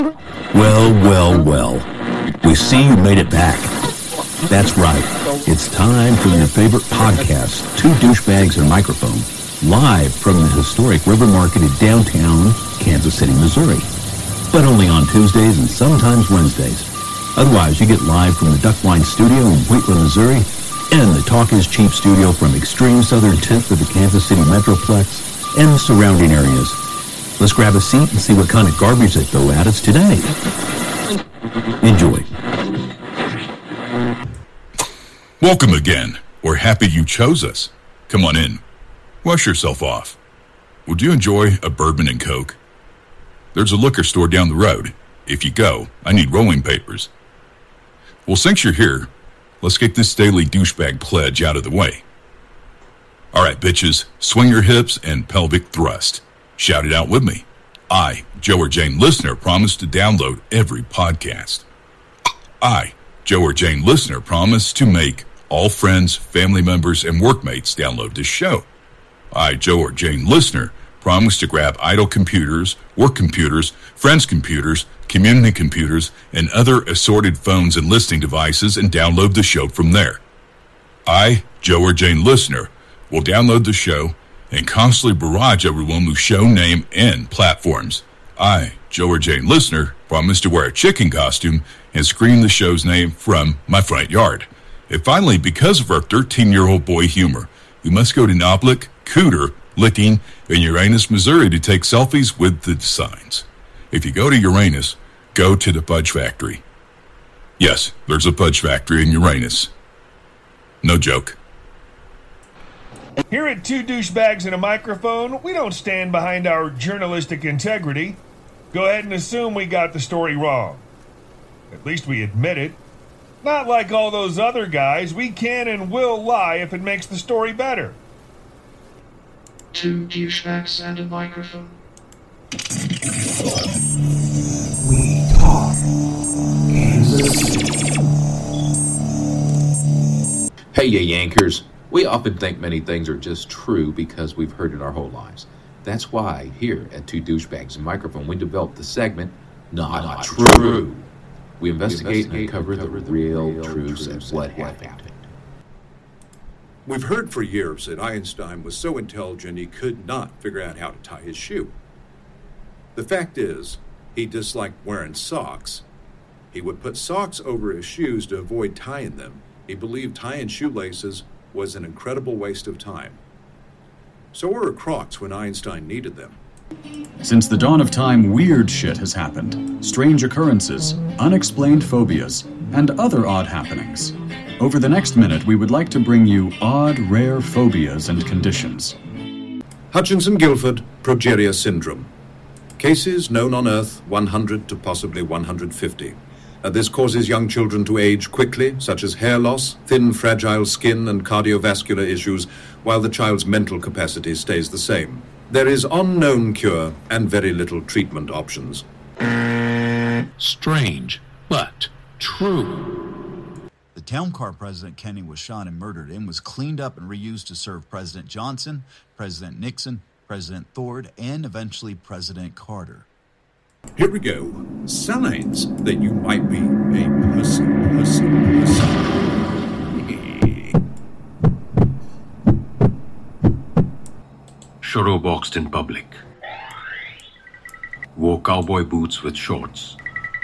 Well, well, well. We see you made it back. That's right. It's time for your favorite podcast, Two Douchebags and a Microphone, live from the historic River Market in downtown Kansas City, Missouri. But only on Tuesdays and sometimes Wednesdays. Otherwise, you get live from the Duckwine Studio in Wheatland, Missouri, and the Talk is Cheap studio from extreme southern tip of the Kansas City Metroplex and the surrounding areas. Let's grab a seat and see what kind of garbage they throw at us today. Enjoy. Welcome again. We're happy you chose us. Come on in. Wash yourself off. Would you enjoy a bourbon and Coke? There's a liquor store down the road. If you go, I need rolling papers. Well, since you're here, let's get this daily douchebag pledge out of the way. All right, bitches, swing your hips and pelvic thrust. Shout it out with me. I, Joe or Jane Listener, promise to download every podcast. I, Joe or Jane Listener, promise to make all friends, family members, and workmates download this show. I, Joe or Jane Listener, promise to grab idle computers, work computers, friends' computers, community computers, and other assorted phones and listening devices and download the show from there. I, Joe or Jane Listener, will download the show and constantly barrage everyone with show name and platforms. I, Joe or Jane Listener, promise to wear a chicken costume and scream the show's name from my front yard. And finally, because of our 13-year-old boy humor, we must go to Noblik, Cooter, Licking, and Uranus, Missouri to take selfies with the signs. If you go to Uranus, go to the Fudge Factory. Yes, there's a Fudge Factory in Uranus. No joke. Here at Two Douchebags and a Microphone, we don't stand behind our journalistic integrity. Go ahead and assume we got the story wrong. At least we admit it. Not like all those other guys, we can and will lie if it makes the story better. Two Douchebags and a Microphone. We talk Kansas City. Hey, you Yankers. We often think many things are just true because we've heard it our whole lives. That's why here at Two Douchebags and a Microphone, we developed the segment, Not True. We investigate and uncover the real truths of what happened. We've heard for years that Einstein was so intelligent he could not figure out how to tie his shoe. The fact is, he disliked wearing socks. He would put socks over his shoes to avoid tying them. He believed tying shoelaces was an incredible waste of time. So were Crocs when Einstein needed them. Since the dawn of time, weird shit has happened. Strange occurrences, unexplained phobias, and other odd happenings. Over the next minute, we would like to bring you odd, rare phobias and conditions. Hutchinson-Gilford progeria syndrome. Cases known on Earth 100 to possibly 150. This causes young children to age quickly, such as hair loss, thin, fragile skin, and cardiovascular issues, while the child's mental capacity stays the same. There is unknown cure and very little treatment options. Strange, but true. The town car President Kennedy was shot and murdered in was cleaned up and reused to serve President Johnson, President Nixon, President Ford, and eventually President Carter. Here we go. Signs that you might be a pussy. Shadowboxed in public. Wore cowboy boots with shorts.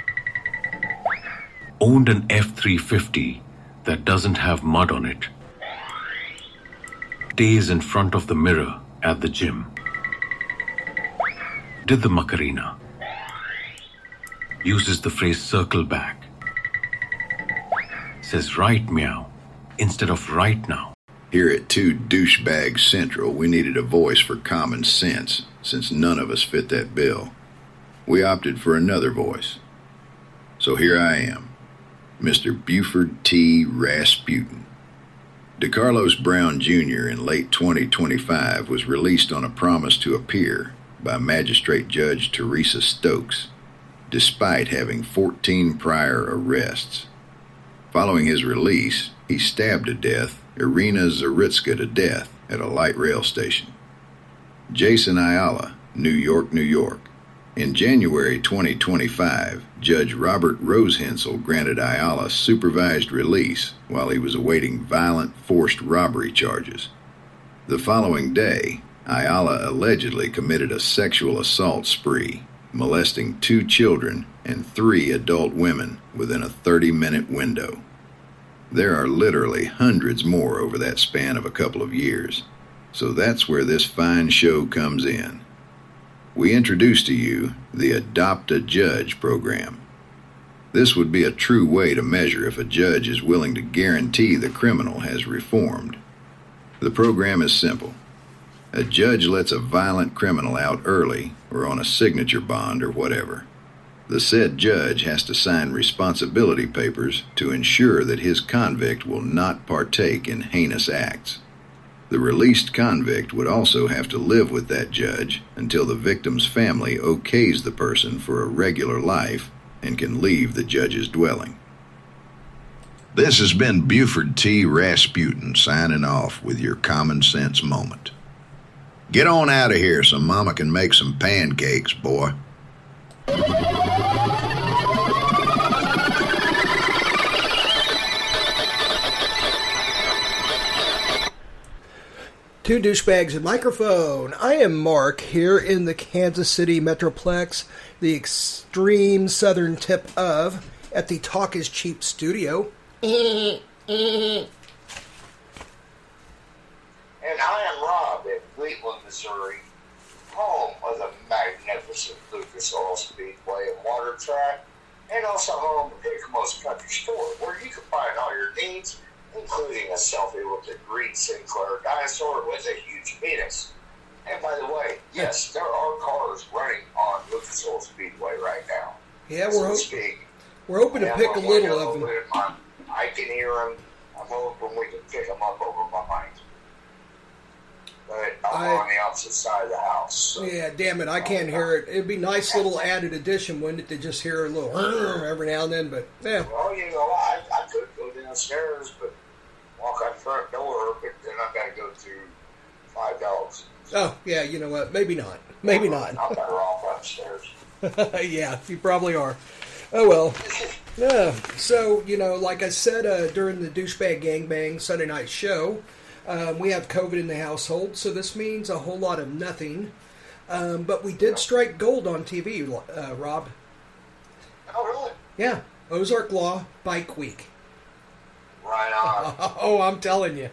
Owned an F-350 that doesn't have mud on it. Days in front of the mirror at the gym. Did the Macarena. Uses the phrase circle back. Says right meow instead of right now. Here at Two Douchebags Central, we needed a voice for common sense, since none of us fit that bill. We opted for another voice. So here I am, Mr. Buford T. Rasputin. DeCarlos Brown Jr. in late 2025 was released on a promise to appear by Magistrate Judge Teresa Stokes, despite having 14 prior arrests. Following his release, he stabbed to death Irina Zaritska to death at a light rail station. Jason Ayala, New York, New York, In January 2025, Judge Robert Rosehensel granted Ayala supervised release while he was awaiting violent forced robbery charges. The following day, Ayala allegedly committed a sexual assault spree, molesting 2 children and 3 adult women within a 30-minute window. There are literally hundreds more over that span of a couple of years, so that's where this fine show comes in. We introduce to you the Adopt a Judge program. This would be a true way to measure if a judge is willing to guarantee the criminal has reformed. The program is simple. A judge lets a violent criminal out early or on a signature bond or whatever. The said judge has to sign responsibility papers to ensure that his convict will not partake in heinous acts. The released convict would also have to live with that judge until the victim's family okays the person for a regular life and can leave the judge's dwelling. This has been Buford T. Rasputin signing off with your common sense moment. Get on out of here so Mama can make some pancakes, boy. Two douchebags and microphone. I am Mark here in the Kansas City Metroplex, the extreme southern tip of, at the Talk is Cheap studio. And I am Rob in Wheatland, Missouri, home of the magnificent Lucas Oil Speedway and Water Track, and also home of Pickmo's Country Store, where you can find all your needs, including a selfie with the green Sinclair dinosaur with a huge penis. And by the way, yes, there are cars running on Lucas Oil Speedway right now. Yeah, we're hoping to pick a little of them. I can hear them. I'm hoping we can pick them up over behind. But I'm on the opposite side of the house. So. Yeah, damn it, I can't hear it. It'd be a nice little added addition, wouldn't it, to just hear a little every now and then, but yeah. Well, you know, I could go downstairs, but walk out the front door, but then I've got to go through 5 dogs. Oh, yeah, you know what, maybe not. Maybe not. I'm better off upstairs. Yeah, you probably are. Oh, well. Yeah, so, you know, like I said during the Douchebag Gangbang Sunday night show, we have COVID in the household, so this means a whole lot of nothing. But we did strike gold on TV, Rob. Oh, really? Yeah, Ozark Law Bike Week. Right on. Oh, I'm telling you.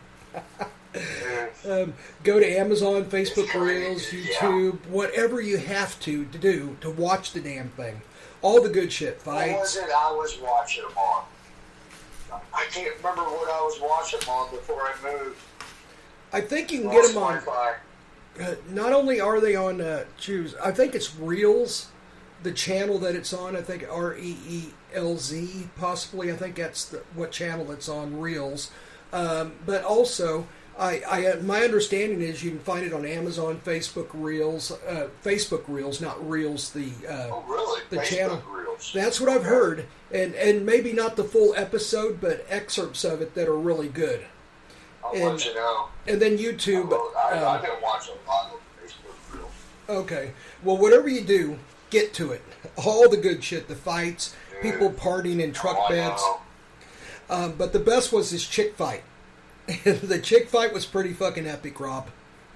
Go to Amazon, Facebook Reels, YouTube, whatever you have to do to watch the damn thing. All the good shit, fights. What was it I was watching them on? I can't remember what I was watching them on before I moved. I think you can get them on. Not only are they on Choose, I think it's Reels, the channel that it's on. I think REELZ, possibly. I think that's what channel it's on, Reels. But also, my understanding is you can find it on Amazon, Facebook Reels, not Reels, the Facebook channel. Reels. That's what I've heard, and maybe not the full episode, but excerpts of it that are really good. I'll let you know. And then YouTube. I've been watching a lot of Facebook Reels. Okay, well, whatever you do, get to it. All the good shit, the fights, people partying in truck beds. But the best was this chick fight. The chick fight was pretty fucking epic, Rob.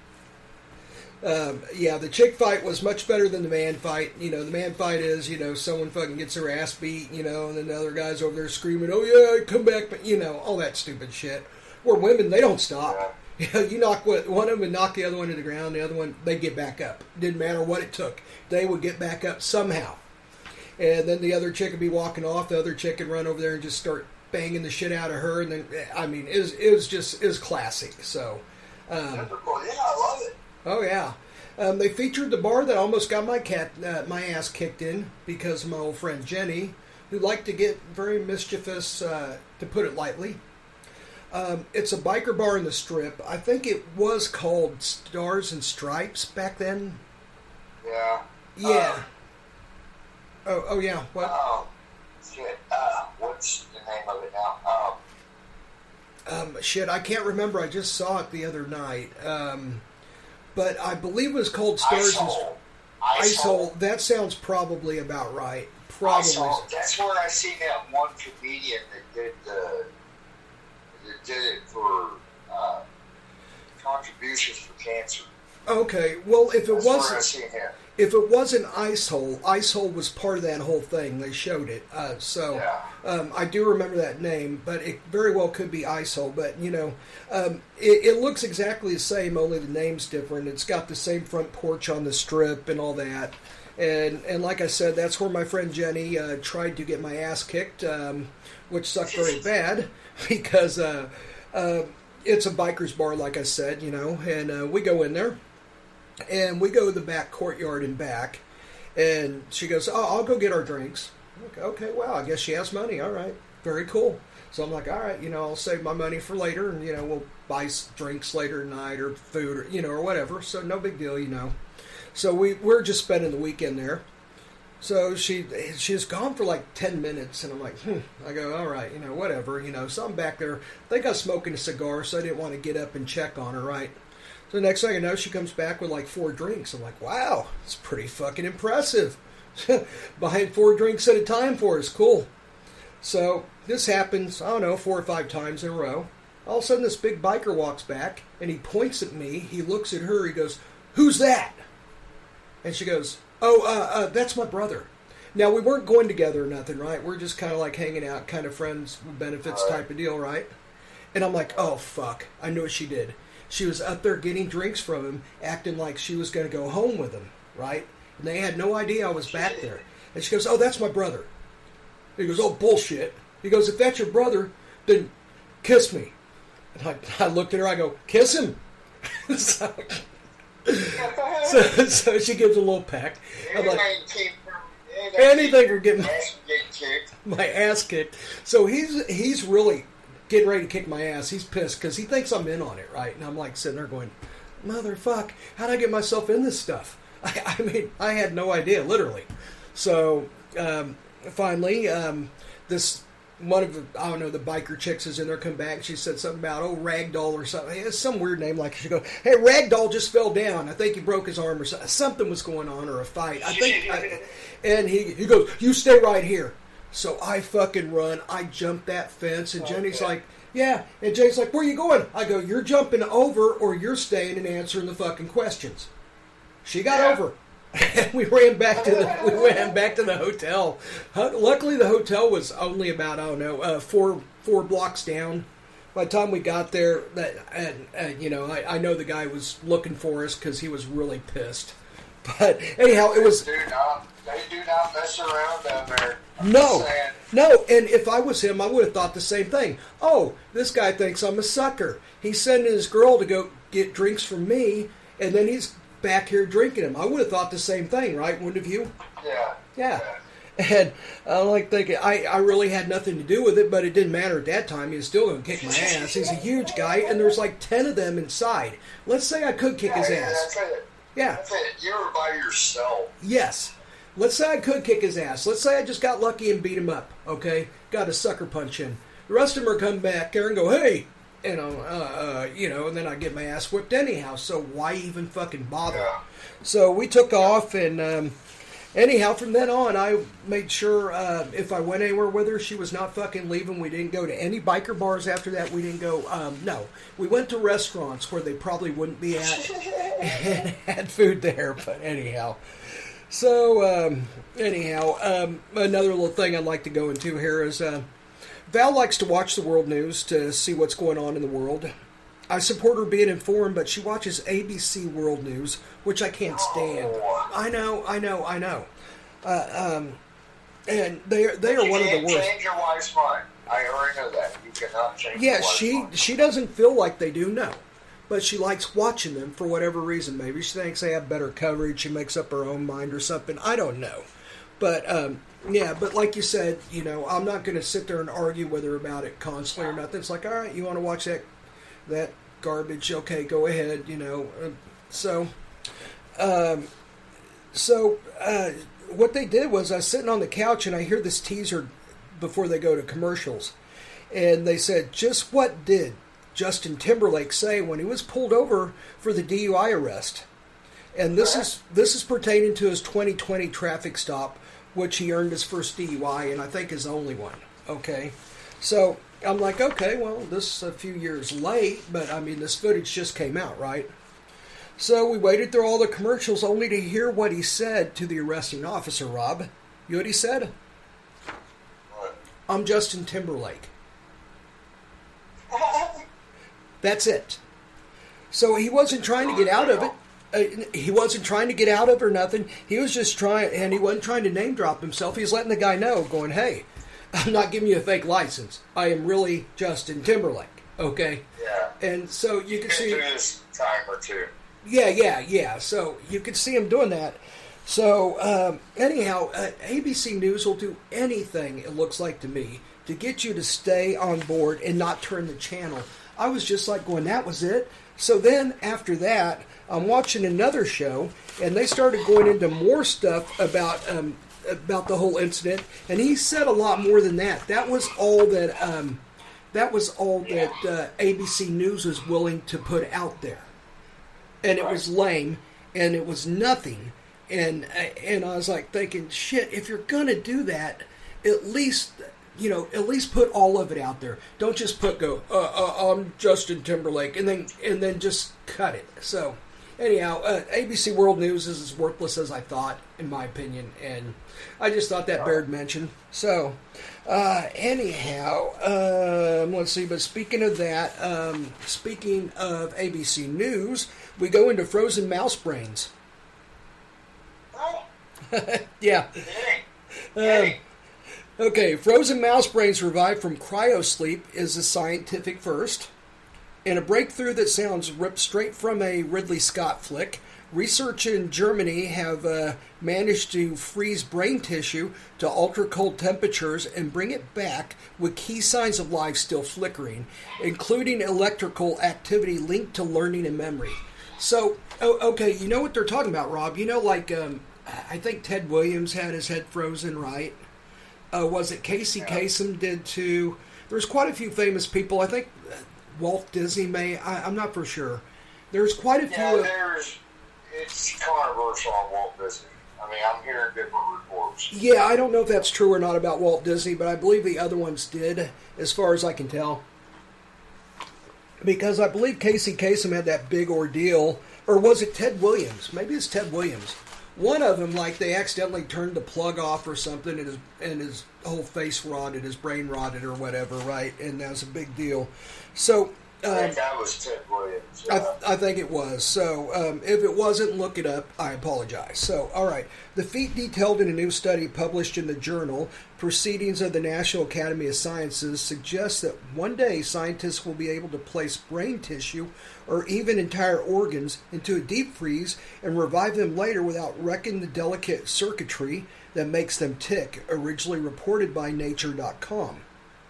Yeah, the chick fight was much better than the man fight. You know, the man fight is, you know, someone fucking gets their ass beat, you know, and then the other guy's over there screaming, oh yeah, come back, but, you know, all that stupid shit. Where women, they don't stop. You know, you knock one of them and knock the other one to the ground, the other one, they get back up. Didn't matter what it took. They would get back up somehow. And then the other chick would be walking off, the other chick would run over there and just start banging the shit out of her, and then, I mean, it was classic, so. Yeah, I love it. Oh, yeah. They featured the bar that almost got my ass kicked in because of my old friend Jenny, who liked to get very mischievous, to put it lightly. It's a biker bar in the Strip. I think it was called Stars and Stripes back then. Yeah. Yeah. Oh, yeah. What? Oh, shit. What's the name of it now? Shit, I can't remember. I just saw it the other night. But I believe it was called Stars and Stripes. Ice Hole. That sounds probably about right. Probably. That's where I seen that one comedian that did it for contributions for cancer. Okay, well, if it That's wasn't, where I seen him. if it wasn't Ice Hole was part of that whole thing. They showed it, I do remember that name, but it very well could be Ice Hole. But it looks exactly the same, only the name's different. It's got the same front porch on the strip and all that. And like I said, that's where my friend Jenny tried to get my ass kicked, which sucked very bad because it's a biker's bar, like I said, and we go in there. And we go to the back courtyard and back, and she goes, "Oh, I'll go get our drinks." Okay, well, I guess she has money. All right, very cool. So I'm like, all right, I'll save my money for later, and we'll buy drinks later tonight or food, or or whatever. So no big deal, So we're just spending the weekend there. So she was gone for like 10 minutes, and I'm like, I go, all right, whatever, So I'm back there. I think I was smoking a cigar, so I didn't want to get up and check on her, right? So the next thing I know, she comes back with like 4 drinks. I'm like, wow, it's pretty fucking impressive. Buying 4 drinks at a time for us, cool. So this happens, 4 or 5 times in a row. All of a sudden, this big biker walks back, and he points at me. He looks at her. He goes, "Who's that?" And she goes, "Oh, that's my brother." Now, we weren't going together or nothing, right? We're just kind of like hanging out, kind of friends with benefits type of deal, right? And I'm like, oh, fuck. I knew what she did. She was up there getting drinks from him, acting like she was going to go home with him, right? And they had no idea I was back there. And she goes, "Oh, that's my brother." He goes, "Oh, bullshit." He goes, "If that's your brother, then kiss me." And I looked at her, I go, "Kiss him?" so she gives a little peck. I'm like, anything for getting my ass kicked. So he's really getting ready to kick my ass. He's pissed because he thinks I'm in on it, right? And I'm like sitting there going, motherfuck, how'd I get myself in this stuff? I mean, I had no idea, literally. So finally, this one of the, the biker chicks is in there, come back, and she said something about, Ragdoll or something. It's some weird name, like she go, "Hey, Ragdoll just fell down. I think he broke his arm or something. Something was going on, or a fight. I think." And he goes, "You stay right here." So I fucking run. I jump that fence, and Jenny's like, "Yeah." And Jenny's like, "Where are you going?" I go, "You're jumping over, or you're staying and answering the fucking questions." She got over. And we ran back to the hotel. Luckily, the hotel was only about 4 blocks down. By the time we got there, I know the guy was looking for us because he was really pissed. But anyhow, it was. They do not mess around down there. No. And if I was him, I would have thought the same thing. Oh, this guy thinks I'm a sucker. He's sending his girl to go get drinks from me, and then he's back here drinking them. I would have thought the same thing, right? Wouldn't have you? Yeah. And I'm like thinking, I really had nothing to do with it, but it didn't matter at that time. He was still going to kick my ass. He's a huge guy, and there's like 10 of them inside. Let's say I could kick his ass. That's it. Yeah. That's it. You were by yourself. Yes. Let's say I could kick his ass. Let's say I just got lucky and beat him up, okay? Got a sucker punch in. The rest of them are coming back there and go, "Hey!" And and then I get my ass whipped anyhow, so why even fucking bother? Yeah. So we took off, and anyhow, from then on, I made sure if I went anywhere with her, she was not fucking leaving. We didn't go to any biker bars after that. We didn't go, no. We went to restaurants where they probably wouldn't be at and had food there, but anyhow. So, another little thing I'd like to go into here is Val likes to watch the world news to see what's going on in the world. I support her being informed, but she watches ABC World News, which I can't stand. I know. And they are one of the worst. You can't change your wife's mind. I already know that. You cannot change your wife's mind. She doesn't feel like they do, no. But she likes watching them for whatever reason. Maybe she thinks they have better coverage. She makes up her own mind or something. I don't know. But, but like you said, I'm not going to sit there and argue with her about it constantly or nothing. It's like, all right, you want to watch that garbage? Okay, go ahead, So what they did was I was sitting on the couch and I hear this teaser before they go to commercials. And they said, just what did Justin Timberlake say when he was pulled over for the DUI arrest? And this is pertaining to his 2020 traffic stop, which he earned his first DUI and I think his only one. Okay, so I'm like, okay, well, this is a few years late, but I mean, this footage just came out, right? So we waited through all the commercials only to hear what he said to the arresting officer, Rob. You know what he said? What? I'm Justin Timberlake. That's it. So he wasn't trying to get out of it. He wasn't trying to get out of it or nothing. He was just trying, and he wasn't trying to name drop himself. He was letting the guy know, going, hey, I'm not giving you a fake license. I am really Justin Timberlake. Okay? Yeah. And so you can see... this time or two. Yeah. So you could see him doing that. So anyhow, ABC News will do anything, it looks like to me, to get you to stay on board and not turn the channel. I was just like going, that was it? So then after that, I'm watching another show, and they started going into more stuff about the whole incident, and he said a lot more than that. That was all that ABC News was willing to put out there. And it was lame, and it was nothing. And I was like thinking, shit, if you're gonna do that, at least put all of it out there. Don't just I'm Justin Timberlake, and then just cut it. So anyhow, ABC World News is as worthless as I thought, in my opinion, and I just thought that bared mention. So anyhow, let's see. But speaking of that, speaking of ABC News, we go into frozen mouse brains. Yeah. Okay, frozen mouse brains revived from cryosleep is a scientific first. In a breakthrough that sounds ripped straight from a Ridley Scott flick, research in Germany have managed to freeze brain tissue to ultra-cold temperatures and bring it back with key signs of life still flickering, including electrical activity linked to learning and memory. So, okay, you know what they're talking about, Rob. You know, like, I think Ted Williams had his head frozen, right? Was it Casey Kasem did too? There's quite a few famous people. I think Walt Disney may. I'm not for sure. There's quite a few. Yeah, it's controversial on Walt Disney. I mean, I'm hearing different reports. Yeah, I don't know if that's true or not about Walt Disney, but I believe the other ones did, as far as I can tell. Because I believe Casey Kasem had that big ordeal, or was it Ted Williams? Maybe it's Ted Williams. One of them, like, they accidentally turned the plug off or something, and his whole face rotted, his brain rotted or whatever, right? And that was a big deal. So I think that was Ted Williams. I think it was. So if it wasn't, look it up. I apologize. So, all right. The feat detailed in a new study published in the journal Proceedings of the National Academy of Sciences suggests that one day scientists will be able to place brain tissue or even entire organs into a deep freeze and revive them later without wrecking the delicate circuitry that makes them tick, originally reported by Nature.com.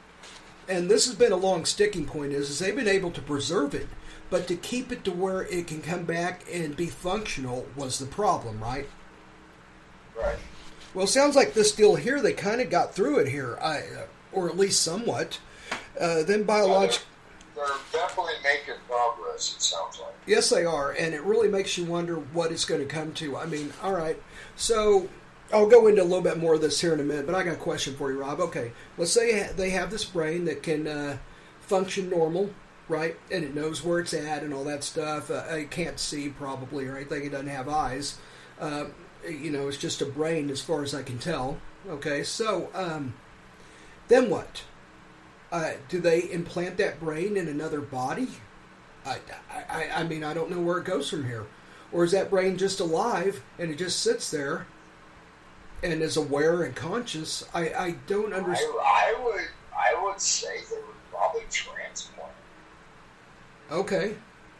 And this has been a long sticking point, is they've been able to preserve it, but to keep it to where it can come back and be functional was the problem, right? Right. Well, it sounds like this deal here, they kind of got through it here, or at least somewhat. Then biological... They're definitely making progress, it sounds like. Yes, they are, and it really makes you wonder what it's going to come to. I mean, all right, so I'll go into a little bit more of this here in a minute, but I got a question for you, Rob. Okay, let's say they have this brain that can function normal, right, and it knows where it's at and all that stuff. It can't see, probably, or anything. It doesn't have eyes. It's just a brain as far as I can tell. Okay, so then what? Do they implant that brain in another body? I mean, I don't know where it goes from here. Or is that brain just alive and it just sits there and is aware and conscious? I don't understand. I would say they would probably transplant. Okay.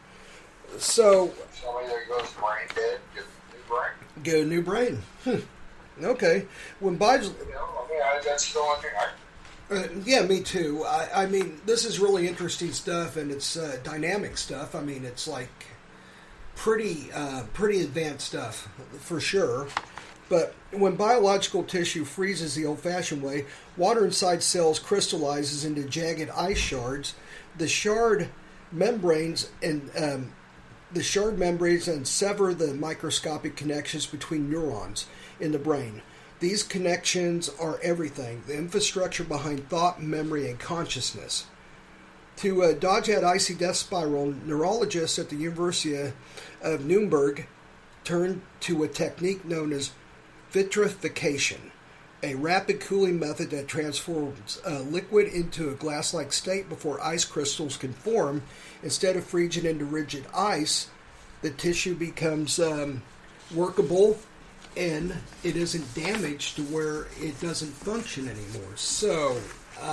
So somebody that goes brain dead, get a new brain. Get a new brain. Okay. When that's still in there. Yeah, me too. I mean, this is really interesting stuff, and it's dynamic stuff. I mean, it's like pretty advanced stuff, for sure. But when biological tissue freezes the old-fashioned way, water inside cells crystallizes into jagged ice shards. The shard membranes and the shard membranes and sever the microscopic connections between neurons in the brain. These connections are everything, the infrastructure behind thought, memory, and consciousness. To dodge that icy death spiral, neurologists at the University of Nuremberg turned to a technique known as vitrification, a rapid cooling method that transforms a liquid into a glass-like state before ice crystals can form. Instead of freezing into rigid ice, the tissue becomes workable and it isn't damaged to where it doesn't function anymore. So,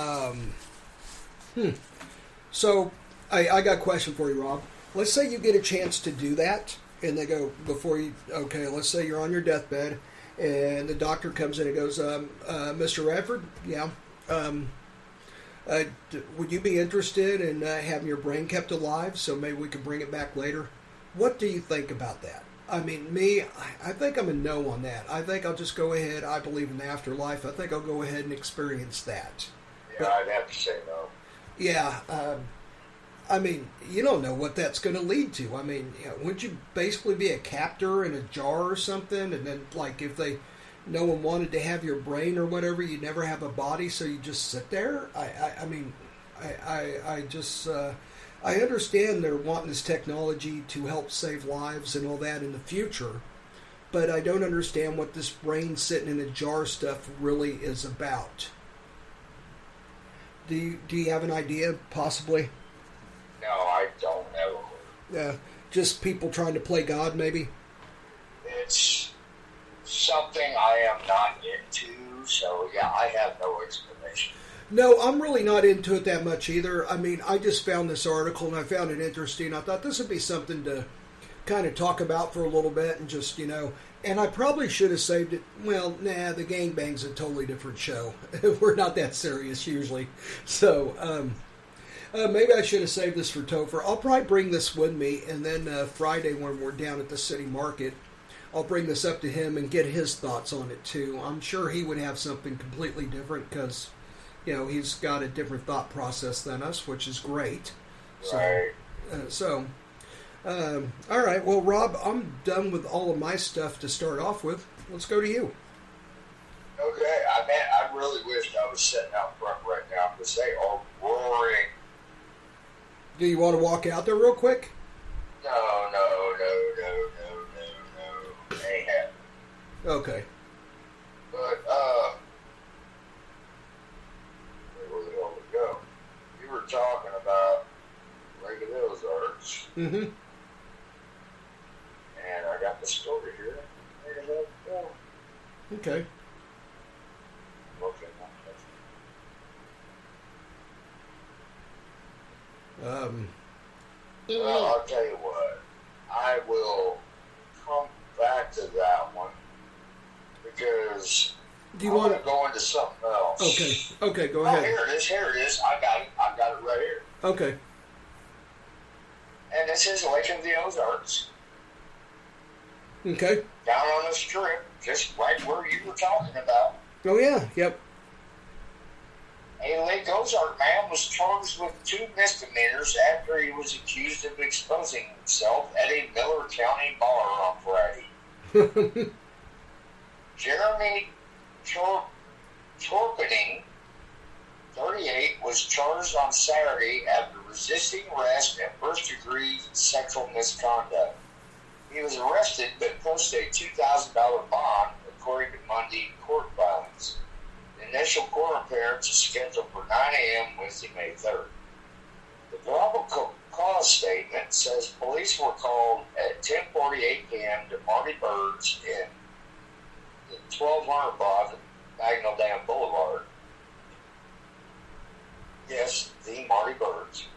So, I got a question for you, Rob. Let's say you get a chance to do that, and they go, before you, okay, let's say you're on your deathbed, and the doctor comes in and goes, Mr. Radford, yeah, would you be interested in having your brain kept alive so maybe we could bring it back later? What do you think about that? I mean, me, I think I'm a no on that. I think I'll just go ahead. I believe in the afterlife. I think I'll go ahead and experience that. Yeah, I'd have to say no. Yeah, I mean, you don't know what that's going to lead to. I mean, wouldn't you basically be a captor in a jar or something? And then, like, if no one wanted to have your brain or whatever, you never have a body, so you just sit there? I understand they're wanting this technology to help save lives and all that in the future, but I don't understand what this brain sitting in a jar stuff really is about. Do you have an idea, possibly? No, I don't have a clue. Yeah, just people trying to play God, maybe? It's something I am not into, so yeah, I have no explanation. No, I'm really not into it that much either. I mean, I just found this article and I found it interesting. I thought this would be something to kind of talk about for a little bit and just, and I probably should have saved it. Well, nah, the gangbang's a totally different show. We're not that serious usually. So, maybe I should have saved this for Topher. I'll probably bring this with me, and then Friday when we're down at the city market, I'll bring this up to him and get his thoughts on it too. I'm sure he would have something completely different because, he's got a different thought process than us, which is great. Right. All right. Well, Rob, I'm done with all of my stuff to start off with. Let's go to you. Okay. I really wish I was sitting out front right now because they are roaring. Do you want to walk out there real quick? No. Ain't happening. Okay. But, where the hell we go? You were talking about Lake of the Ozarks. Mm-hmm. And I got the story here. Where the hell go? Okay. Okay. Well, I'll tell you what. I will come back to that one because do you want to go into something else? Okay, go ahead. Here it is. I got it right here. Okay. And this is Lake of the Ozarks. Okay. Down on the strip, just right where you were talking about. Oh, yeah, yep. A Lake Ozark man was charged with 2 misdemeanors after he was accused of exposing himself at a Miller County bar on Friday. Jeremy Torpening, 38, was charged on Saturday after resisting arrest and first-degree sexual misconduct. He was arrested but posted a $2,000 bond, according to Monday court filings. The initial court appearance is scheduled for 9 a.m. Wednesday, May 3rd. The probable cause statement says police were called at 10:48 p.m. to Marty Bird's in the 1200 block of Bagnell Dam Boulevard. Yes, the Marty Birds.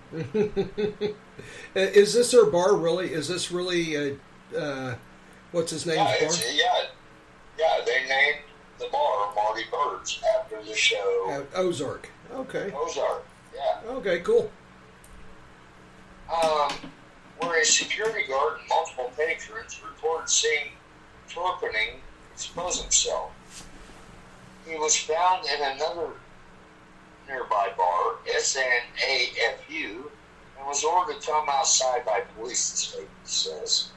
Is this their bar, really? Is this really, what's his name's bar? Yeah, they named the bar Marty Birds after the show. Ozark. Okay. Ozark, yeah. Okay, cool. Where a security guard and multiple patrons reported seeing Torpening expose himself. He was found in another nearby bar, SNAFU, and was ordered to come outside by police, the statement says.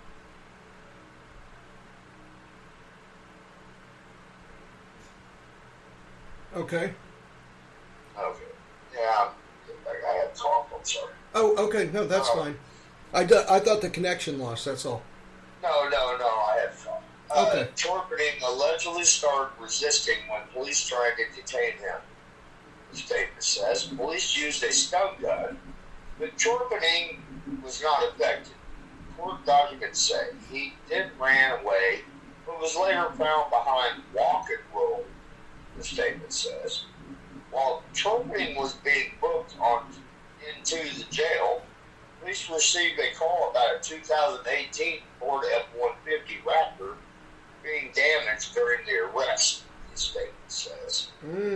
Okay. Okay. Yeah, I had to talk. I'm sorry. Oh, okay. No, that's fine. I thought the connection lost, that's all. No, I had fun. Okay. Torpening allegedly started resisting when police tried to detain him. The statement says police used a stun gun, but Torpening was not effective. Court documents say he did ran away, but was later found behind lock and roll, the statement says. While Torpening was being booked into the jail, police received a call about a 2018 Ford F-150 Raptor being damaged during the arrest, the statement says.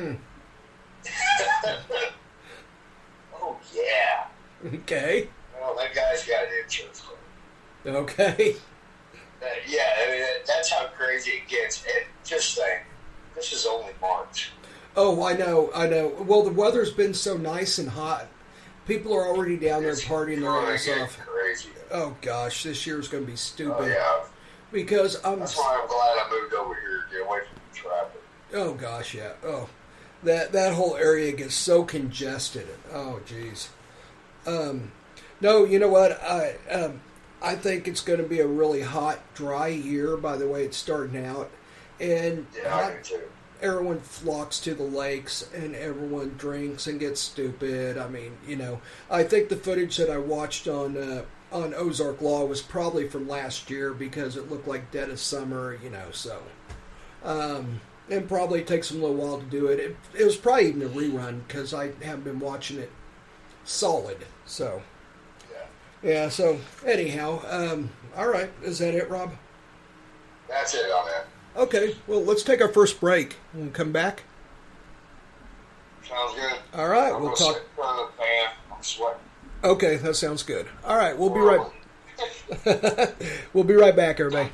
Oh, yeah. Okay. Well, that guy's got an insurance claim. Okay. Yeah, I mean, that's how crazy it gets. And just think, this is only March. Oh, I know. Well, the weather's been so nice and hot. People are already down there partying their ass off. Crazy. Oh, gosh, this year's going to be stupid. Oh, yeah. Because that's why I'm glad I moved over here to get away from the traffic. Oh, gosh, yeah. Oh, that whole area gets so congested. Oh, jeez. No, you know what? I think it's going to be a really hot, dry year by the way it's starting out. And I do too. Everyone flocks to the lakes and everyone drinks and gets stupid. I mean, I think the footage that I watched on Ozark Law was probably from last year because it looked like dead of summer, so. And probably takes them a little while to do it. It was probably even a rerun because I haven't been watching it solid, so. Yeah, so anyhow, all right. Is that it, Rob? That's it on that. Okay, well, let's take our first break and come back. Sounds good. All right, I'm we'll talk. Sit in front of the fan. I'm sweating. Okay, that sounds good. All right, we'll be right. We'll be right back, everybody.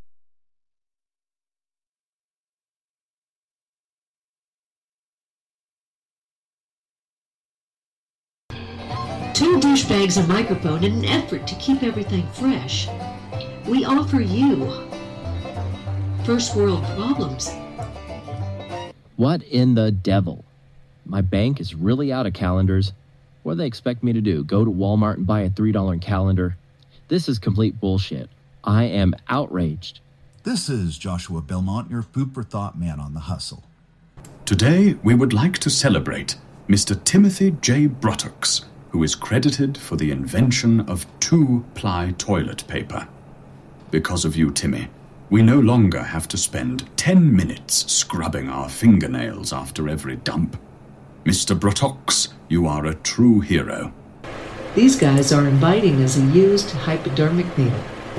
Two douchebags a microphone in an effort to keep everything fresh. We offer you first world problems. What in the devil? My bank is really out of calendars. What do they expect me to do? Go to Walmart and buy a $3 calendar? This is complete bullshit. I am outraged. This is Joshua Belmont, your food for thought man on the hustle. Today, we would like to celebrate Mr. Timothy J. Bruttocks, who is credited for the invention of 2-ply toilet paper. Because of you, Timmy, we no longer have to spend 10 minutes scrubbing our fingernails after every dump. Mr. Bruttocks, you are a true hero. These guys are inviting as a used hypodermic needle.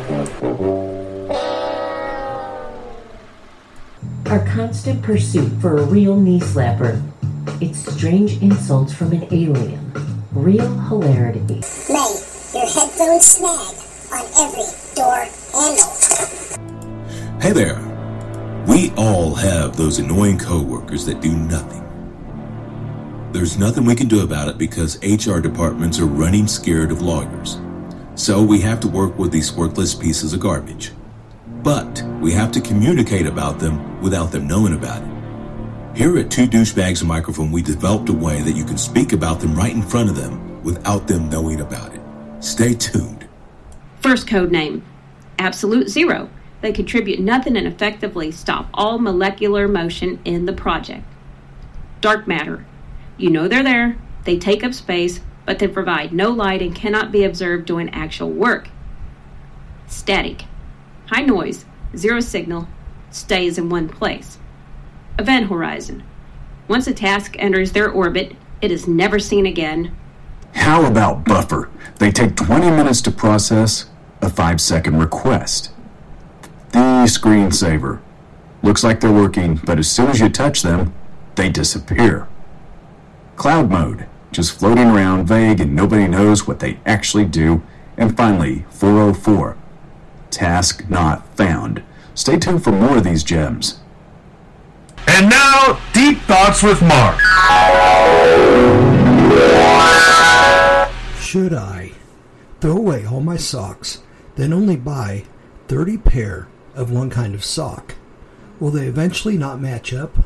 Our constant pursuit for a real knee slapper. It's strange insults from an alien. Real hilarity. May your headphones snag on every door handle. Hey there. We all have those annoying coworkers that do nothing. There's nothing we can do about it because HR departments are running scared of lawyers. So we have to work with these worthless pieces of garbage. But we have to communicate about them without them knowing about it. Here at Two Douchebags a Microphone, we developed a way that you can speak about them right in front of them without them knowing about it. Stay tuned. First code name, Absolute Zero. They contribute nothing and effectively stop all molecular motion in the project. Dark matter. You know they're there, they take up space, but they provide no light and cannot be observed doing actual work. Static. High noise, zero signal, stays in one place. Event horizon. Once a task enters their orbit, it is never seen again. How about buffer? They take 20 minutes to process a 5-second request. The screensaver. Looks like they're working, but as soon as you touch them, they disappear. Cloud mode. Just floating around vague and nobody knows what they actually do. And finally, 404. Task not found. Stay tuned for more of these gems. And now, Deep Thoughts with Mark. should I throw away all my socks, then only buy 30 pair of one kind of sock? Will they eventually not match up?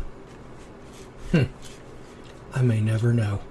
I may never know.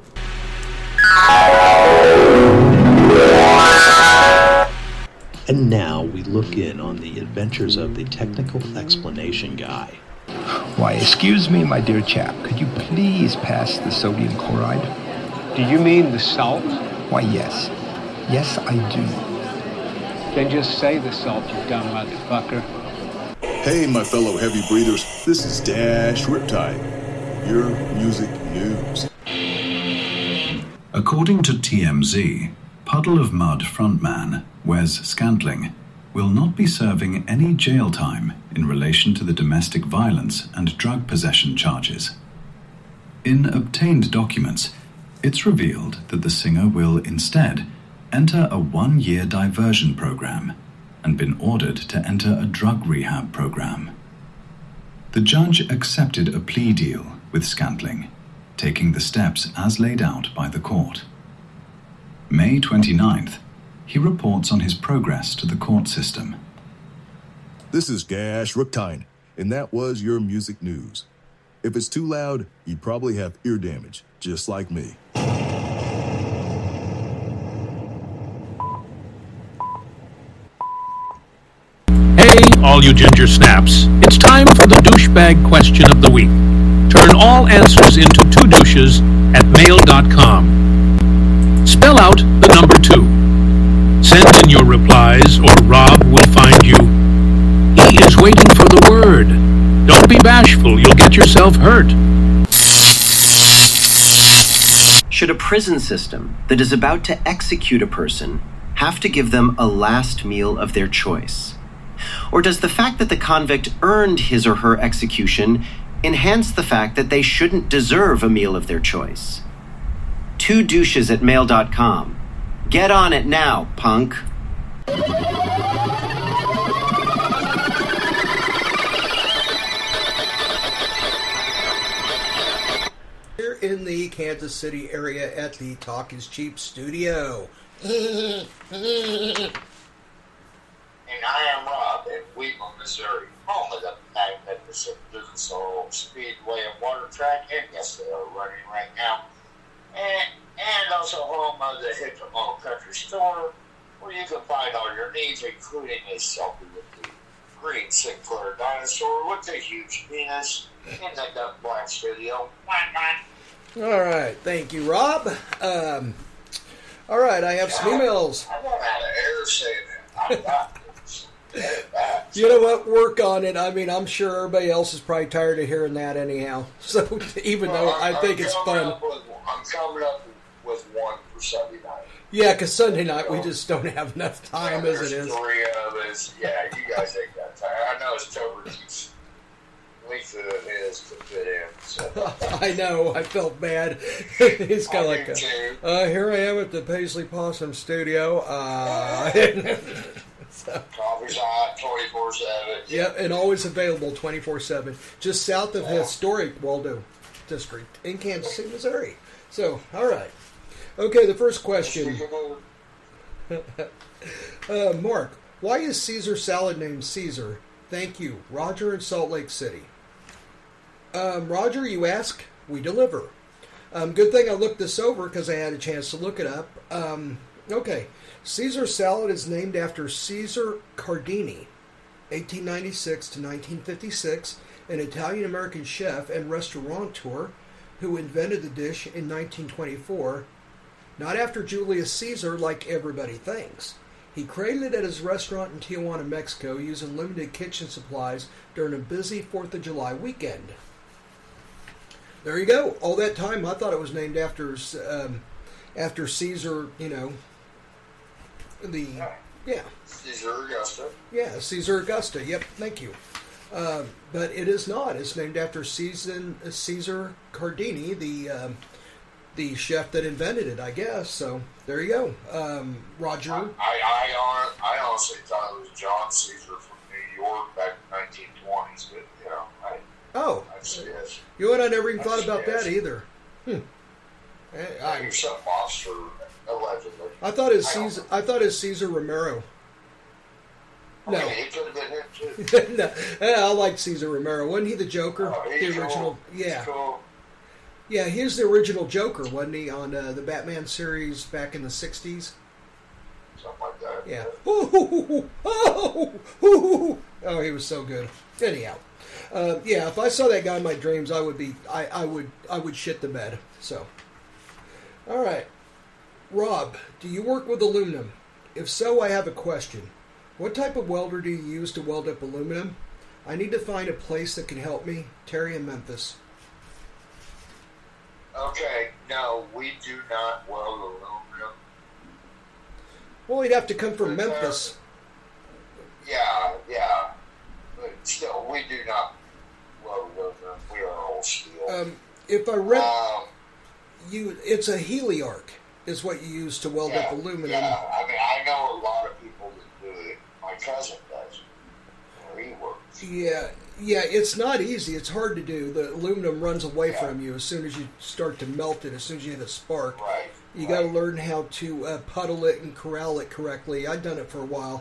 And now we look in on the adventures of the technical explanation guy. Why, excuse me, my dear chap, could you please pass the sodium chloride? Do you mean the salt? Why, yes. Yes, I do. Then just say the salt, you dumb motherfucker. Hey, my fellow heavy breathers, this is Dash Riptide, your music news. According to TMZ, Puddle of Mud frontman Wes Scantling will not be serving any jail time in relation to the domestic violence and drug possession charges. In obtained documents, it's revealed that the singer will instead enter a 1-year diversion program and been ordered to enter a drug rehab program. The judge accepted a plea deal with Scantling, taking the steps as laid out by the court. May 29th, he reports on his progress to the court system. This is Gash Riptide, and that was your music news. If it's too loud, you probably have ear damage, just like me. Hey, all you ginger snaps. It's time for the douchebag question of the week. Turn all answers into 2 douches at mail.com. Spell out the number 2. Send in your replies or Rob will find you. He is waiting for the word. Don't be bashful, you'll get yourself hurt. Should a prison system that is about to execute a person have to give them a last meal of their choice? Or does the fact that the convict earned his or her execution enhance the fact that they shouldn't deserve a meal of their choice? 2 douches at mail.com. Get on it now, punk. Here in the Kansas City area at the Talk is Cheap studio. And I am Rob in Wheatland, Missouri, home of the magnificent Lucas Oil Speedway and Water Track, and yes, they are running right now. And also home of the Hickamore Country Store, where you can find all your needs, including a selfie with the green Sinclair dinosaur with a huge penis in the Duck Black studio. All right, thank you, Rob. All right, I have some emails. I don't know how to air say that. I got this. You know what? Work on it. I mean, I'm sure everybody else is probably tired of hearing that anyhow. So even though I think it's fun. I'm coming up with one for Sunday night. Yeah, because Sunday night we just don't have enough time as it is. 3 of us. Yeah, you guys ain't got time. I know it's Tober's length of it is to fit in. So. I know. I felt bad. He's kind of like, here I am at the Paisley Possum studio. Coffee's hot, 24/7. Yep, and always available 24/7. Just south of historic Waldo District in Kansas City, Missouri. So, all right. Okay, the first question. Mark, why is Caesar salad named Caesar? Thank you. Roger in Salt Lake City. Roger, you ask, we deliver. Good thing I looked this over because I had a chance to look it up. Okay. Caesar salad is named after Caesar Cardini, 1896 to 1956, an Italian-American chef and restaurateur who invented the dish in 1924, not after Julius Caesar like everybody thinks. He created it at his restaurant in Tijuana, Mexico, using limited kitchen supplies during a busy 4th of July weekend. There you go. All that time, I thought it was named after Caesar, you know, Caesar Augusta. Yeah, Caesar Augusta. Yep, thank you. But it is not. It's named after Caesar Cardini, the chef that invented it, I guess. So there you go, Roger. I honestly thought it was John Caesar from New York back in the 1920s, but you know, you know what? I never even thought about that either. You're some monster Allegedly. I thought it was Cesar Romero. No. Okay, he could have been him too. No, I liked Cesar Romero. Wasn't he the Joker? He's the original. cool. Yeah. He's cool. Yeah, he was the original Joker, wasn't he, on the Batman series back in the 60s? Something like that. Yeah. Oh, he was so good. Anyhow, yeah, if I saw that guy in my dreams, I would shit the bed. So, all right, Rob, do you work with aluminum? If so, I have a question. What type of welder do you use to weld up aluminum? I need to find a place that can help me. Terry in Memphis. Okay, no, we do not weld aluminum. Well, he'd have to come from Memphis. Yeah. But still, we do not weld aluminum. We are all steel. If I read, it's a heliarc is what you use to weld up aluminum. Yeah, I mean, I know a lot of people that do it. My cousin does. Where he works. Yeah, it's not easy. It's hard to do. The aluminum runs away from you as soon as you start to melt it, as soon as you hit a spark. Right. You got to learn how to puddle it and corral it correctly. I've done it for a while.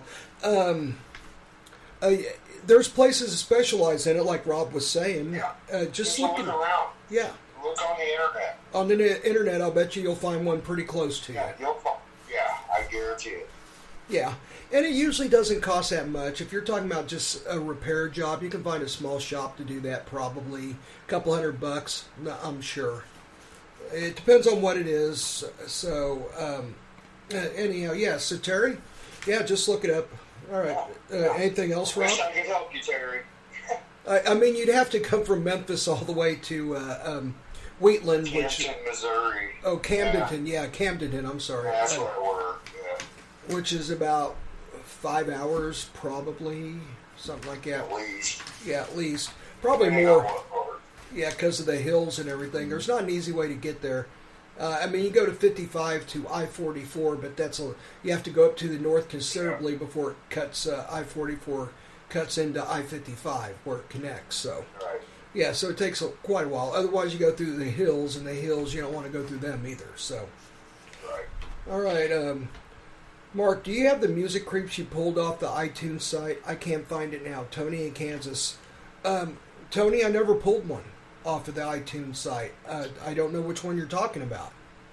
There's places that specialize in it, like Rob was saying. Yeah. Just look around. Yeah. Look on the internet. On the internet, I'll bet you'll find one pretty close to you. Yeah, I guarantee it. Yeah, and it usually doesn't cost that much. If you're talking about just a repair job, you can find a small shop to do that, probably a couple $100, I'm sure. It depends on what it is. So, anyhow, yeah, so Terry, yeah, just look it up. All right. Anything else, Rob? Wish I could help you, Terry. I mean, you'd have to come from Memphis all the way to Wheatland, Camden, Missouri. Oh, Camdenton, Camdenton, I'm sorry. That's where I work, Which is about 5 hours, probably, something like that. At least. Yeah, at least. Probably more. Yeah, because of the hills and everything. There's not an easy way to get there. I mean, you go to 55 to I-44, but you have to go up to the north considerably before it cuts, I-44 cuts into I-55 where it connects, so. Right. Yeah, so it takes quite a while. Otherwise, you go through the hills, and the hills, you don't want to go through them either, so. Right. All right, Mark, do you have the Music Creeps you pulled off the iTunes site? I can't find it now. Tony in Kansas. Tony, I never pulled one off of the iTunes site. I don't know which one you're talking about.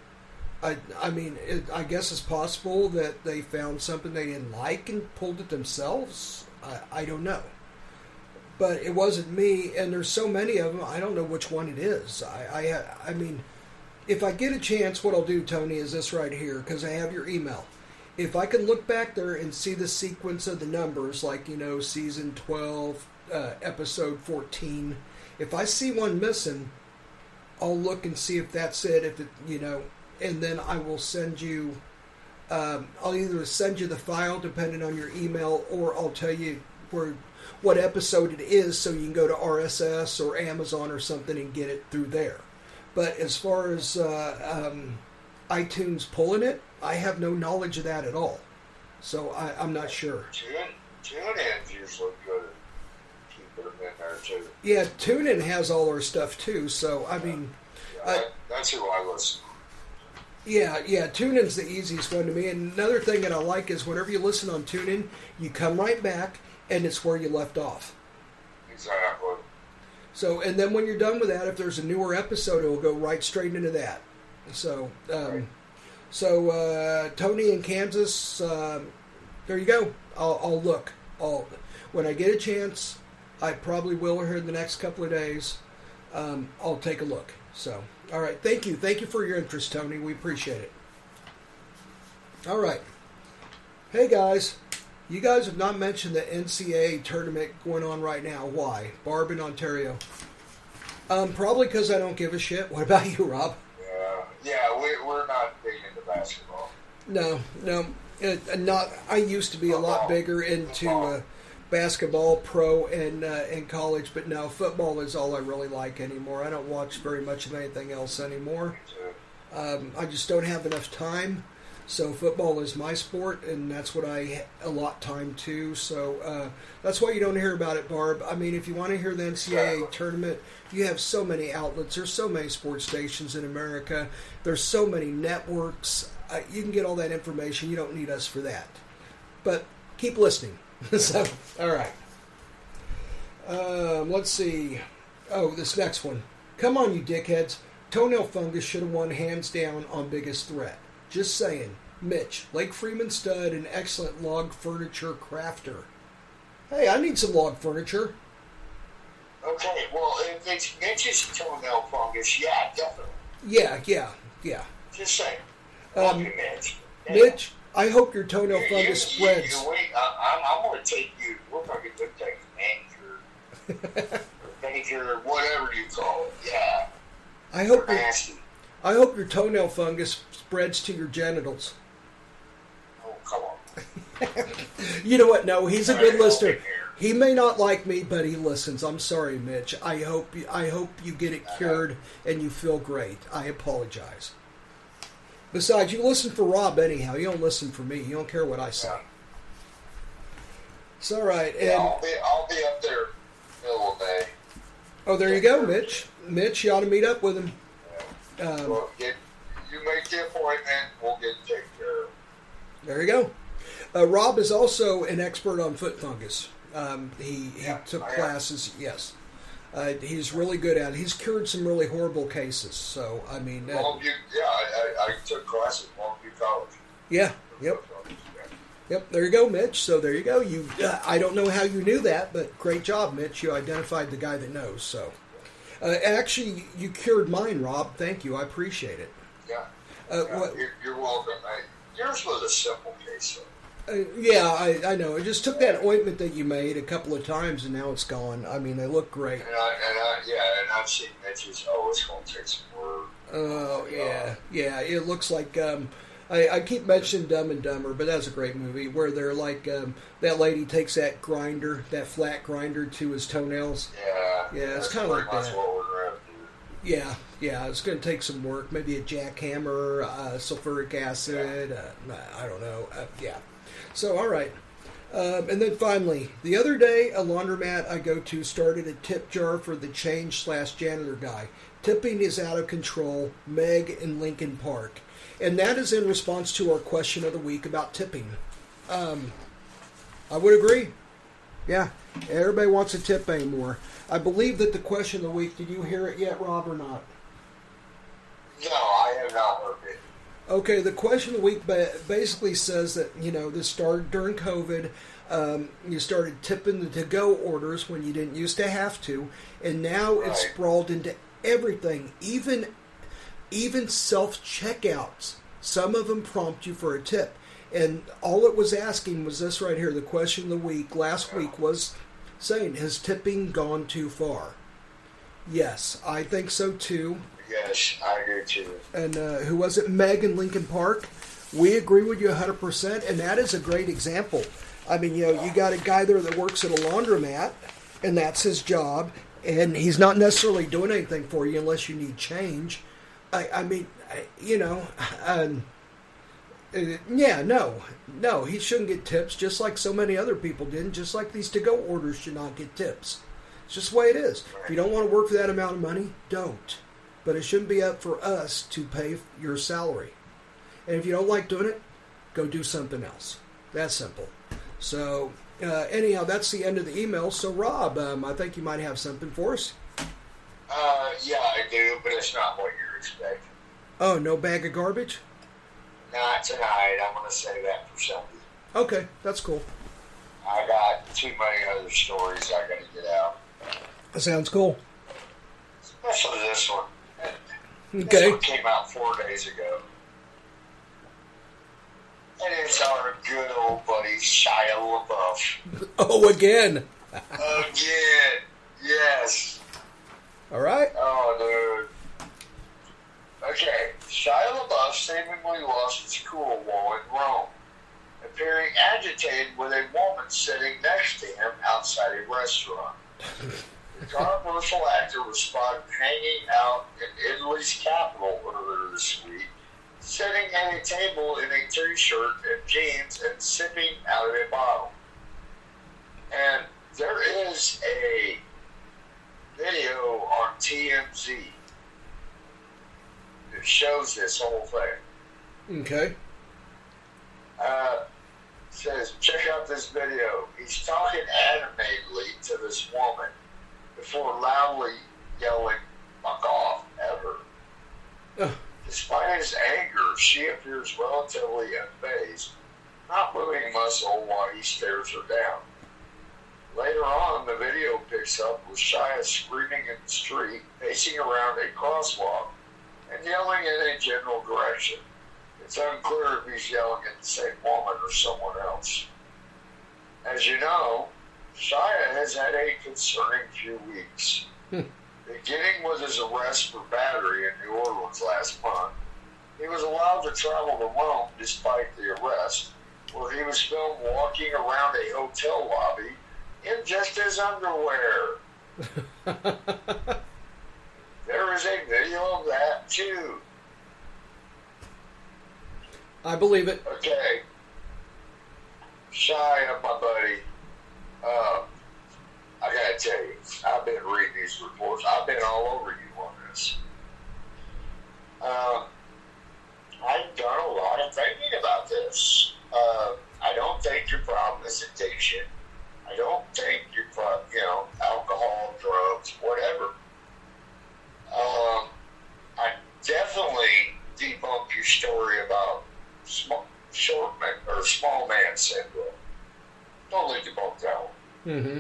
I mean, I guess it's possible that they found something they didn't like and pulled it themselves. I don't know. But it wasn't me, and there's so many of them, I don't know which one it is. I mean, if I get a chance, what I'll do, Tony, is this right here, because I have your email. If I can look back there and see the sequence of the numbers, like, season 12, episode 14, if I see one missing, I'll look and see if that's it, and then I will send you, I'll either send you the file, depending on your email, or I'll tell you what episode it is, so you can go to RSS or Amazon or something and get it through there. But as far as iTunes pulling it, I have no knowledge of that at all. So I'm not sure. TuneIn's usually good at keeping them in there, too. Yeah, TuneIn has all our stuff, too. So, I mean... that's who I listen to. Yeah, TuneIn's the easiest one to me. And another thing that I like is whenever you listen on TuneIn, you come right back, and it's where you left off. Exactly. So, and then when you're done with that, if there's a newer episode, it will go right straight into that. So, Tony in Kansas, there you go. I'll look. When I get a chance, I probably will here in the next couple of days. I'll take a look. So, all right. Thank you. Thank you for your interest, Tony. We appreciate it. All right. Hey, guys. You guys have not mentioned the NCAA tournament going on right now. Why? Barb in Ontario. Probably because I don't give a shit. What about you, Rob? Yeah, we're not big into basketball. No. I used to be a lot bigger into basketball, pro, and college, but no, football is all I really like anymore. I don't watch very much of anything else anymore. I just don't have enough time. So football is my sport, and that's what I allot time to. So that's why you don't hear about it, Barb. I mean, if you want to hear the NCAA tournament, you have so many outlets. There's so many sports stations in America. There's so many networks. You can get all that information. You don't need us for that. But keep listening. So, all right. Let's see. Oh, this next one. Come on, you dickheads. Toenail fungus should have won hands down on biggest threat. Just saying. Mitch, Lake Freeman stud, an excellent log furniture crafter. Hey, I need some log furniture. Okay, well, if it's Mitch's toenail fungus, yeah, definitely. Yeah. Just saying. Mitch. Mitch, I hope your toenail fungus spreads. I'm going to take you. We're going to take manicure, manicure, whatever you call it. Yeah. I hope your toenail fungus spreads to your genitals. Oh, come on. You know what? No, he's a good listener. He may not like me, but he listens. I'm sorry, Mitch. I hope you get it cured and you feel great. I apologize. Besides, you listen for Rob anyhow. You don't listen for me. You don't care what I say. It's all right. And I'll be up there middle of May. Oh, there you go, Mitch. Mitch, you ought to meet up with him. Well, you make the appointment. We'll get taken care of. There you go. Rob is also an expert on foot fungus. He took classes. Yes, he's really good at it. He's cured some really horrible cases. So I mean, I took classes at Longview College. Yeah. Yep. There you go, Mitch. So there you go. You. I don't know how you knew that, but great job, Mitch. You identified the guy that knows. So. Actually, you cured mine, Rob. Thank you. I appreciate it. Yeah. You're welcome. Yours was a simple case. I know. I just took that ointment that you made a couple of times, and now it's gone. I mean, they look great. And I've seen Mitch's. Oh, it's going to take some work. Oh, yeah. It looks like. I keep mentioning Dumb and Dumber, but that's a great movie where they're like that lady takes that grinder, that flat grinder, to his toenails. Yeah, it's kind of like that. What we're going to do. Yeah, it's going to take some work. Maybe a jackhammer, sulfuric acid. I don't know. Yeah. So, all right. And then finally, the other day, a laundromat I go to started a tip jar for the change/janitor guy. Tipping is out of control. Meg in Lincoln Park. And that is in response to our question of the week about tipping. I would agree. Yeah, everybody wants a tip anymore. I believe that the question of the week, did you hear it yet, Rob, or not? No, I have not heard it. Okay, the question of the week basically says that, this started during COVID. You started tipping the to-go orders when you didn't used to have to, and now it's sprawled into everything, even self-checkouts. Some of them prompt you for a tip. And all it was asking was this right here. The question of the week last week was saying, has tipping gone too far? Yes, I think so too. Yes, I do too. And who was it? Meg in Lincoln Park. We agree with you 100%, and that is a great example. I mean, you got a guy there that works at a laundromat, and that's his job, and he's not necessarily doing anything for you unless you need change. No, he shouldn't get tips, just like so many other people didn't, just like these to-go orders should not get tips. It's just the way it is. If you don't want to work for that amount of money, don't. But it shouldn't be up for us to pay your salary. And if you don't like doing it, go do something else. That's simple. So, anyhow, that's the end of the email. So, Rob, I think you might have something for us. Yeah, I do, but it's not what you're expecting. Oh, no bag of garbage? Not tonight. I'm going to say that for Sunday. Okay, that's cool. I got too many other stories I got to get out. That sounds cool. Especially this one. Okay. This one came out 4 days ago. And it's our good old buddy Shia LaBeouf. Oh, again. Again. Yes. All right. Oh, dude. Okay. Shia LaBeouf seemingly lost his cool while in Rome, appearing agitated with a woman sitting next to him outside a restaurant. The controversial actor was spotted hanging out in Italy's capital earlier this week, sitting at a table in a t-shirt and jeans and sipping out of a bottle. And there is a video on TMZ that shows this whole thing. Okay. Says, check out this video. He's talking animatedly to this woman before loudly yelling, "Fuck off," at her. Despite his anger, she appears relatively unfazed, not moving a muscle while he stares her down. Later on, the video picks up with Shia screaming in the street, pacing around a crosswalk, and yelling in a general direction. It's unclear if he's yelling at the same woman or someone else. As you know, Shia has had a concerning few weeks. Beginning with his arrest for battery in New Orleans last month, he was allowed to travel to Rome despite the arrest, where he was filmed walking around a hotel lobby in just his underwear. There is a video of that, too. I believe it. Okay. Shia, my buddy, I gotta tell you, I've been reading these reports. I've been all over you on this. I've done a lot of thinking about this. I don't think your problem is addiction. I don't think your problem, alcohol, drugs, whatever. I definitely debunk your story about small man syndrome. Totally debunk that one. Mm-hmm.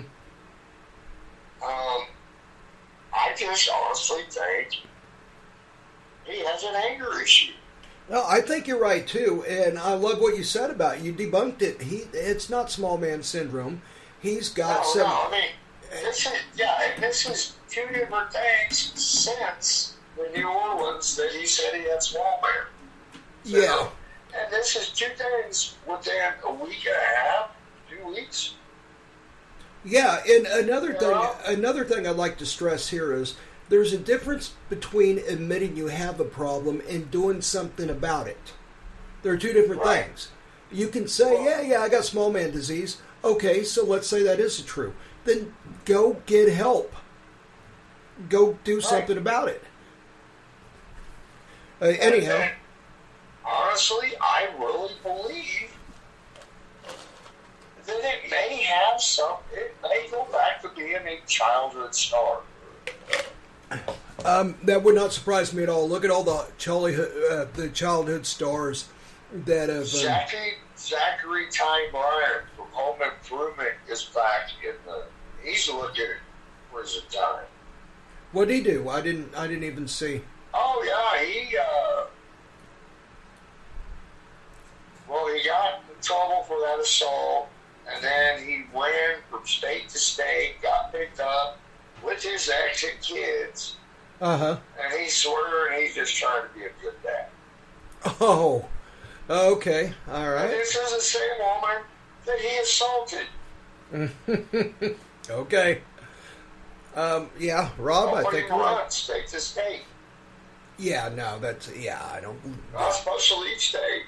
I just honestly think he has an anger issue. No, I think you're right too, and I love what you said about it. You debunked it. It's not small man syndrome. He's got some. No, I mean, this is two different things since the New Orleans that he said he had small man. So, yeah. And this is two things within a week and a half, 2 weeks. Yeah, and another thing I'd like to stress here is there's a difference between admitting you have a problem and doing something about it. There are two different things. You can say, yeah, I got small man disease. Okay, so let's say that is true. Then go get help. Go do something about it. Anyhow. Honestly, I really believe that it may have it may go back to being a childhood star. That would not surprise me at all. Look at all the childhood stars that have... Zachary Ty Bryan from Home Improvement is back in he's looking at prison time. What did he do? I didn't even see. Oh yeah, he got in trouble for that assault, and then he ran from state to state, got picked up with his ex and kids. Uh-huh. And he's swearing he's just trying to be a good dad. Oh, okay, all right. And this is the same woman that he assaulted. Okay. Yeah, Rob, I think you're right. State to state. Yeah, no, I don't... Not supposed to leave state,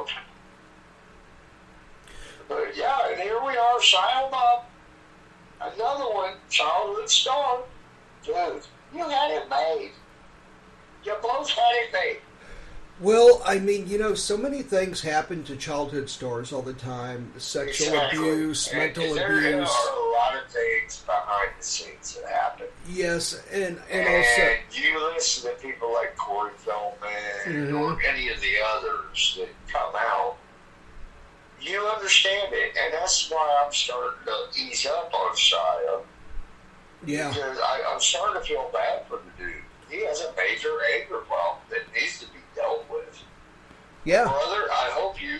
But yeah, and here we are, Shia LaBeouf, another one, childhood star. Dude, you had it made. You both had it made. Well, I mean, so many things happen to childhood stars all the time. Sexual abuse, mental abuse. There are a lot of things behind the scenes that happen. Yes, and also... you listen to people like Corey Feldman or any of the others that come out, you understand it, and that's why I'm starting to ease up on Shia. Yeah. Because I'm starting to feel bad for the dude. He has a major anger problem that needs to be dealt with. Yeah. Brother, I hope you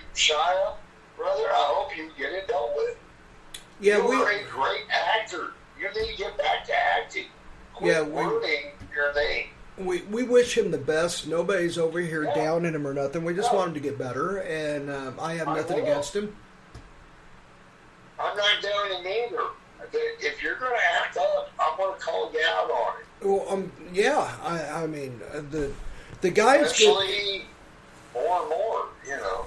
get it dealt with. Yeah, You're a great actor. You need to get back to acting. Quit wording your name. We wish him the best. Nobody's over here downing him or nothing. We just want him to get better, and I have nothing against him. I'm not downing him either. If you're going to act up, I'm going to call you out on it. Well, yeah. I mean, the guy is good. More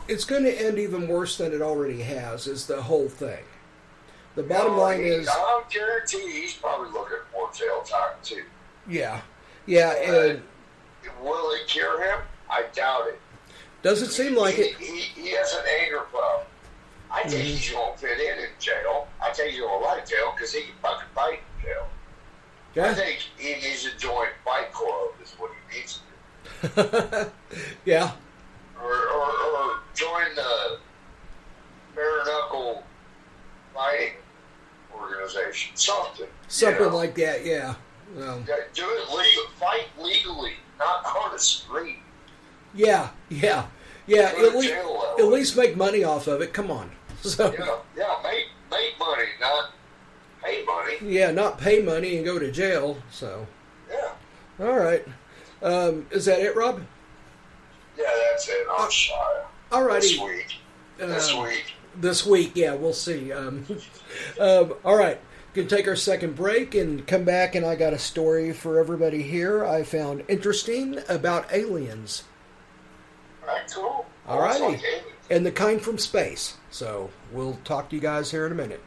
it's going to end even worse than it already has, is the whole thing. The bottom line is... I guarantee he's probably looking for jail time, too. Yeah. Yeah, and... Will it cure him? I doubt it. Doesn't seem like it. He has an anger problem. I think he's going to fit in jail. I think he's going to like jail because he can fucking fight in jail. Yeah. I think he needs to join Fight Club is what he needs to do. Yeah. Or join the bare knuckle fighting organization. Something like that, yeah. Do it legal. Fight legally, not on the street. Yeah. At least make money off of it. Come on. So. Yeah. Make money, not pay money. Yeah, not pay money and go to jail. So. Yeah. All right. Is that it, Rob? Yeah, that's it. I'm sorry. All righty. This week, yeah, we'll see. All right. We can take our second break and come back, and I got a story for everybody here I found interesting about aliens. All right, cool. All righty. And the kind from space. So we'll talk to you guys here in a minute.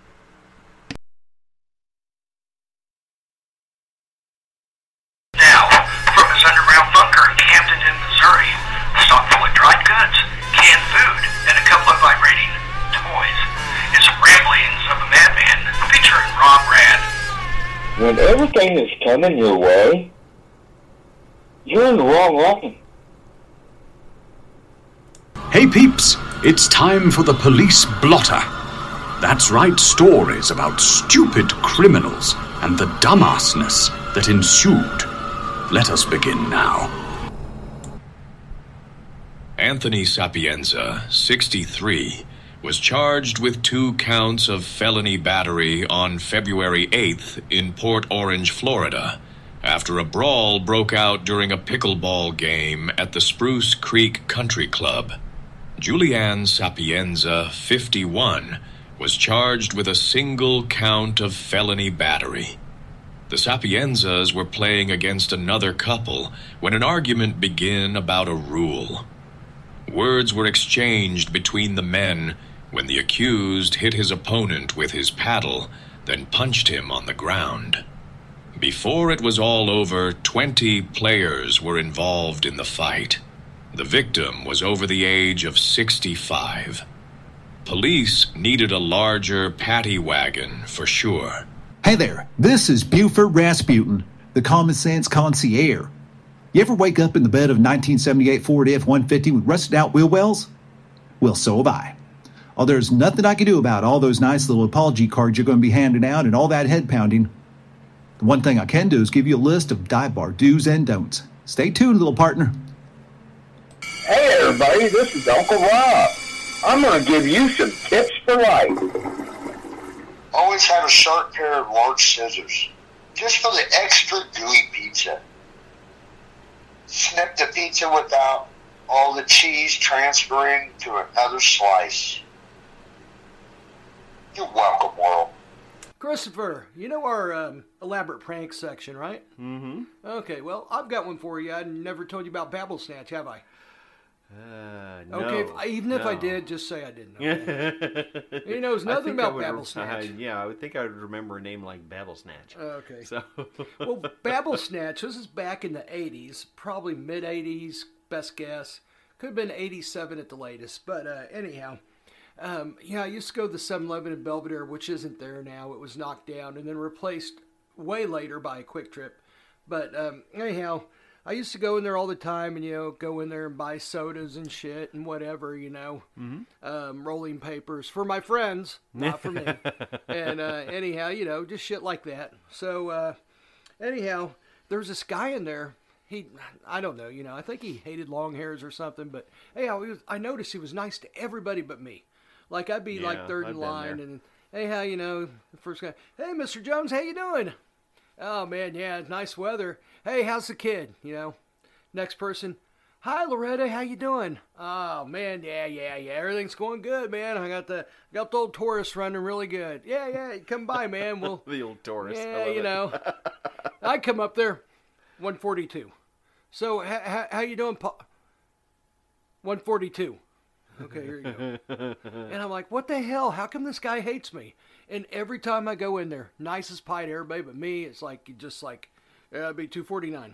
Now, from his underground bunker in Camden, Missouri, stocked full of dried goods, canned food, and a couple of vibrating toys. It's Ramblings of a Madman, featuring Rob Rad. When everything is coming your way, you're in the wrong line. Hey peeps, it's time for the Police Blotter. That's right, stories about stupid criminals and the dumbassness that ensued. Let us begin now. Anthony Sapienza, 63, was charged with 2 counts of felony battery on February 8th in Port Orange, Florida, after a brawl broke out during a pickleball game at the Spruce Creek Country Club. Julianne Sapienza, 51, was charged with a single count of felony battery. The Sapienzas were playing against another couple when an argument began about a rule. Words were exchanged between the men when the accused hit his opponent with his paddle, then punched him on the ground. Before it was all over, 20 players were involved in the fight. The victim was over the age of 65. Police needed a larger paddy wagon for sure. Hey there, this is Buford Rasputin, the Common Sense Concierge. You ever wake up in the bed of a 1978 Ford F-150 with rusted out wheel wells? Well, so have I. Oh, there's nothing I can do about all those nice little apology cards you're going to be handing out and all that head pounding. The one thing I can do is give you a list of dive bar do's and don'ts. Stay tuned, little partner. Hey everybody, this is Uncle Rob. I'm going to give you some tips for life. Always have a sharp pair of large scissors, just for the extra gooey pizza. Snip the pizza without all the cheese transferring to another slice. You're welcome, world. Christopher, you know our elaborate prank section, right? Mm-hmm. Okay, well, I've got one for you. I never told you about Babble Snatch, have I? No. Okay, even if I did, just say I didn't. Okay? He knows nothing about Babble Snatch. I would think I would remember a name like Babble Snatch. Okay. So. Well, Babble Snatch, this is back in the 80s, probably mid-80s, best guess. Could have been 87 at the latest, but anyhow. I used to go to the 7-Eleven in Belvedere, which isn't there now. It was knocked down and then replaced way later by a Quick Trip. But anyhow, I used to go in there all the time and, go in there and buy sodas and shit and whatever, Mm-hmm. rolling papers for my friends, not for me. And anyhow, just shit like that. So anyhow, there's this guy in there. I don't know, I think he hated long hairs or something, but anyhow, I noticed he was nice to everybody but me. Like, I'd be like third in line, and anyhow, the first guy, hey, Mr. Jones, how you doing? Oh, man, yeah, nice weather. Hey, how's the kid? Next person, hi, Loretta, how you doing? Oh, man, yeah, everything's going good, man. I got the old Taurus running really good. Yeah, come by, man. We'll the old Taurus. Yeah, I come up there, 142. So, how you doing, 142. Okay, here you go. And I'm like, what the hell? How come this guy hates me? And every time I go in there, nicest pie to everybody but me, it's like, just like, it'd be $2.49.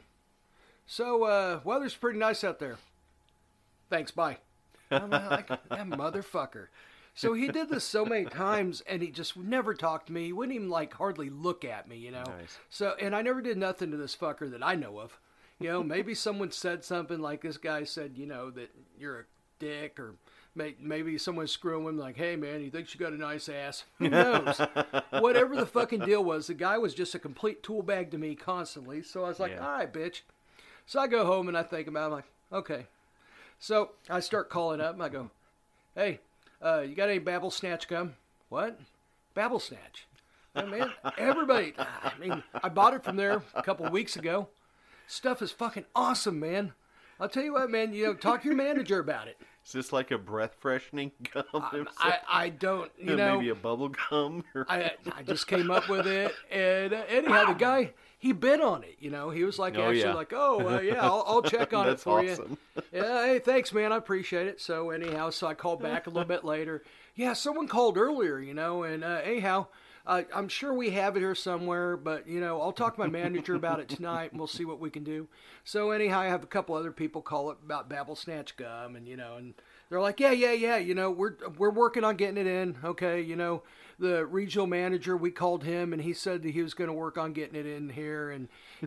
So, weather's pretty nice out there. Thanks, bye. I'm like, that motherfucker. So he did this so many times, and he just never talked to me. He wouldn't even, like, hardly look at me, you know. Nice. So, and I never did nothing to this fucker that I know of. You know, maybe someone said something like this guy said, you know, that you're a dick, or maybe someone's screwing him like, hey, man, he thinks you got a nice ass. Who knows? Whatever the fucking deal was, the guy was just a complete tool bag to me constantly. So I was like, all right, bitch. So I go home and I think about it. I'm like, okay. So I start calling up and I go, hey, you got any Babble Snatch gum? What? Babble Snatch. Oh, man, everybody, I mean, I bought it from there a couple weeks ago. Stuff is fucking awesome, man. I'll tell you what, man, you know, talk to your manager about it. Is this like a breath freshening gum? I don't, you know. Maybe a bubble gum? I just came up with it. And anyhow, the guy, he bid on it, you know. He was like, I'll check on it for awesome. you. Yeah, hey, thanks, man. I appreciate it. So anyhow, so I called back a little bit later. Yeah, someone called earlier, you know, and anyhow, I'm sure we have it here somewhere, but, you know, I'll talk to my manager about it tonight, and we'll see what we can do. So, anyhow, I have a couple other people call up about Babble Snatch gum, and, you know, and they're like, yeah, you know, we're working on getting it in, okay, you know, the regional manager, we called him, and he said that he was going to work on getting it in here, and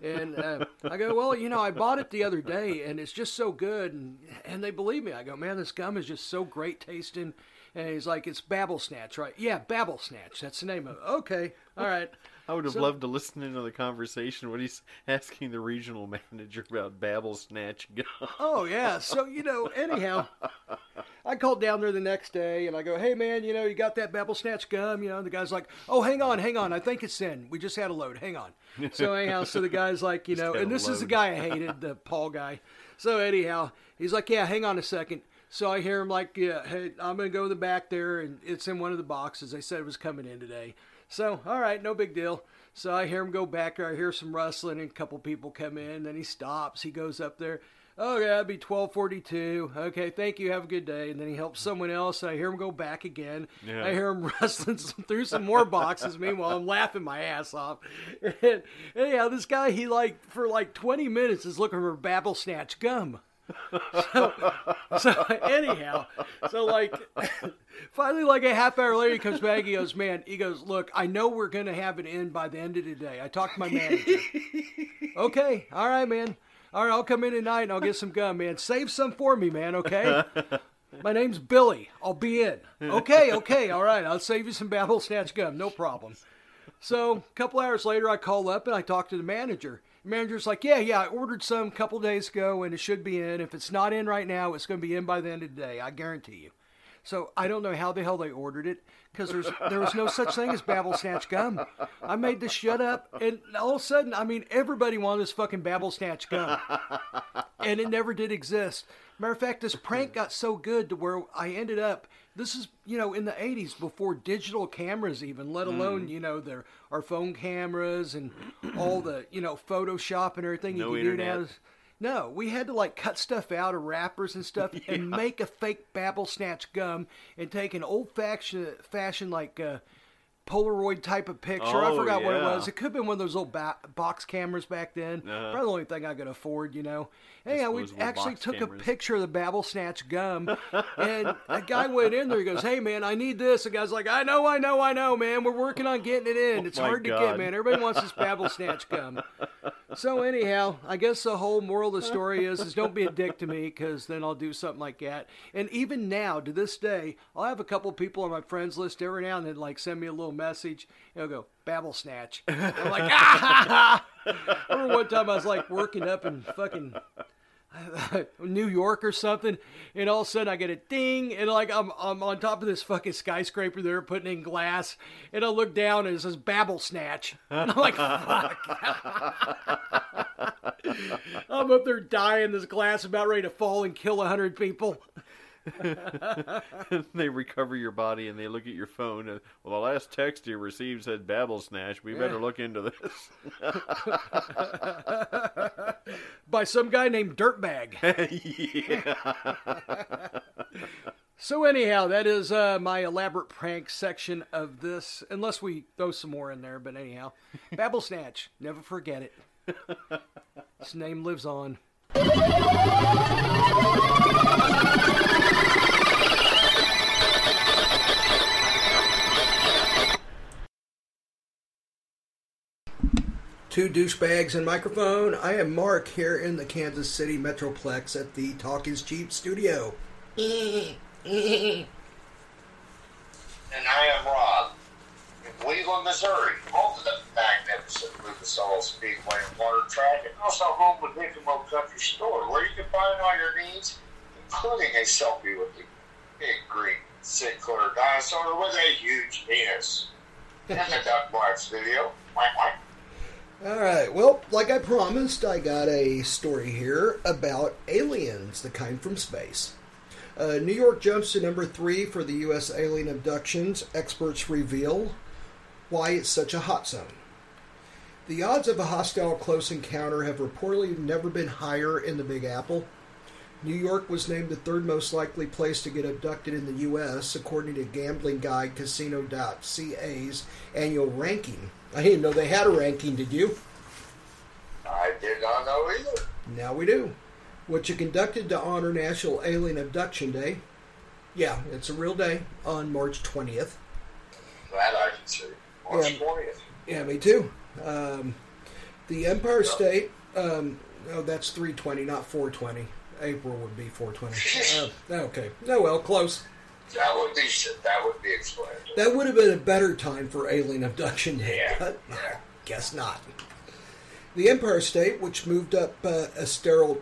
I go, well, you know, I bought it the other day, and it's just so good, and they believe me. I go, man, this gum is just so great tasting. And he's like, it's Babble Snatch, right? Yeah, Babble Snatch. That's the name of it. Okay, all right. I would have loved to listen into the conversation when he's asking the regional manager about Babble Snatch gum. Oh, yeah. So, you know, anyhow, I called down there the next day, and I go, hey, man, you know, you got that Babble Snatch gum? You know, and the guy's like, oh, hang on. I think it's in. We just had a load. Hang on. So, anyhow, so the guy's like, you know, and this is the guy I hated, the Paul guy. So, anyhow, he's like, yeah, hang on a second. So I hear him like, yeah, hey, I'm going to go to the back there, and it's in one of the boxes. They said it was coming in today. So, all right, no big deal. So I hear him go back there. I hear some rustling, and a couple people come in. Then he stops. He goes up there. Oh, yeah, it'd be 12:42. Okay, thank you. Have a good day. And then he helps someone else. I hear him go back again. Yeah. I hear him rustling through some more boxes. Meanwhile, I'm laughing my ass off. And anyhow, this guy, he for 20 minutes is looking for Babble Snatch gum. So anyhow, finally, like a half hour later, he comes back. He goes, look, I know we're going to have it in by the end of the day. I talked to my manager. Okay, all right, man. All right, I'll come in tonight and I'll get some gum, man. Save some for me, man, okay? My name's Billy. I'll be in. Okay, all right. I'll save you some Babble Snatch gum. No problem. So a couple hours later, I call up and I talk to the manager. The manager's like, yeah, I ordered some a couple days ago and it should be in. If it's not in right now, it's going to be in by the end of the day. I guarantee you. So I don't know how the hell they ordered it because there was no such thing as Babble Snatch gum. I made this shit up, and all of a sudden, I mean, everybody wanted this fucking Babble Snatch gum, and it never did exist. Matter of fact, this prank got so good to where I ended up. This is, you know, in the 80s before digital cameras even, let alone, you know, our phone cameras and all the, you know, Photoshop and everything no you can internet. do now. No, we had to like cut stuff out of wrappers and stuff and make a fake Babble Snatch gum and take an old-fashioned like Polaroid type of picture. I forgot what it was. It could have been one of those old box cameras back then. Probably the only thing I could afford, you know. Anyhow, we actually took a picture of the Babble Snatch gum, and a guy went in there. He goes, hey, man, I need this. The guy's like, I know, man. We're working on getting it in. It's hard to get, man. Everybody wants this Babble Snatch gum. So anyhow, I guess the whole moral of the story is don't be a dick to me, because then I'll do something like that. And even now, to this day, I'll have a couple of people on my friends list every now and then like send me a little message. They'll go, Babble Snatch. I'm like, ah! I remember one time I was like working up in fucking New York or something, and all of a sudden I get a ding, and like I'm on top of this fucking skyscraper there putting in glass, and I look down and it says Babble Snatch, and I'm like, fuck. I'm up there dying, this glass about ready to fall and kill 100 people. They recover your body and they look at your phone and, well, the last text you received said Babble Snatch. We better look into this. By some guy named Dirtbag. Yeah. So anyhow, that is my elaborate prank section of this, unless we throw some more in there, but anyhow. Babble Snatch, never forget it. His name lives on. Two douchebags and microphone. I am Mark here in the Kansas City Metroplex at the Talk is Cheap studio. And I am Rob in Cleveland, Missouri, home of the magnificent Lucas Oil Speedway and Water Track, and also home of Nicomo Country Store, where you can find all your needs, including a selfie with the big green Sinclair dinosaur with a huge penis. In the Duck Blacks video. Alright, well, like I promised, I got a story here about aliens, the kind from space. New York jumps to number 3 for the U.S. alien abductions. Experts reveal why it's such a hot zone. The odds of a hostile close encounter have reportedly never been higher in the Big Apple. New York was named the third most likely place to get abducted in the U.S., according to Gambling Guide Casino.ca's annual ranking. I didn't know they had a ranking, did you? I did not know either. Now we do. Which are conducted to honor National Alien Abduction Day. Yeah, it's a real day on March 20th. That I can see. March 20th. Yeah, me too. The Empire State, that's 320, not 420. April would be 420. Okay. No, well, close. That would be explained. That would have been a better time for Alien Abduction Day, but guess not. The Empire State, which moved up a stellar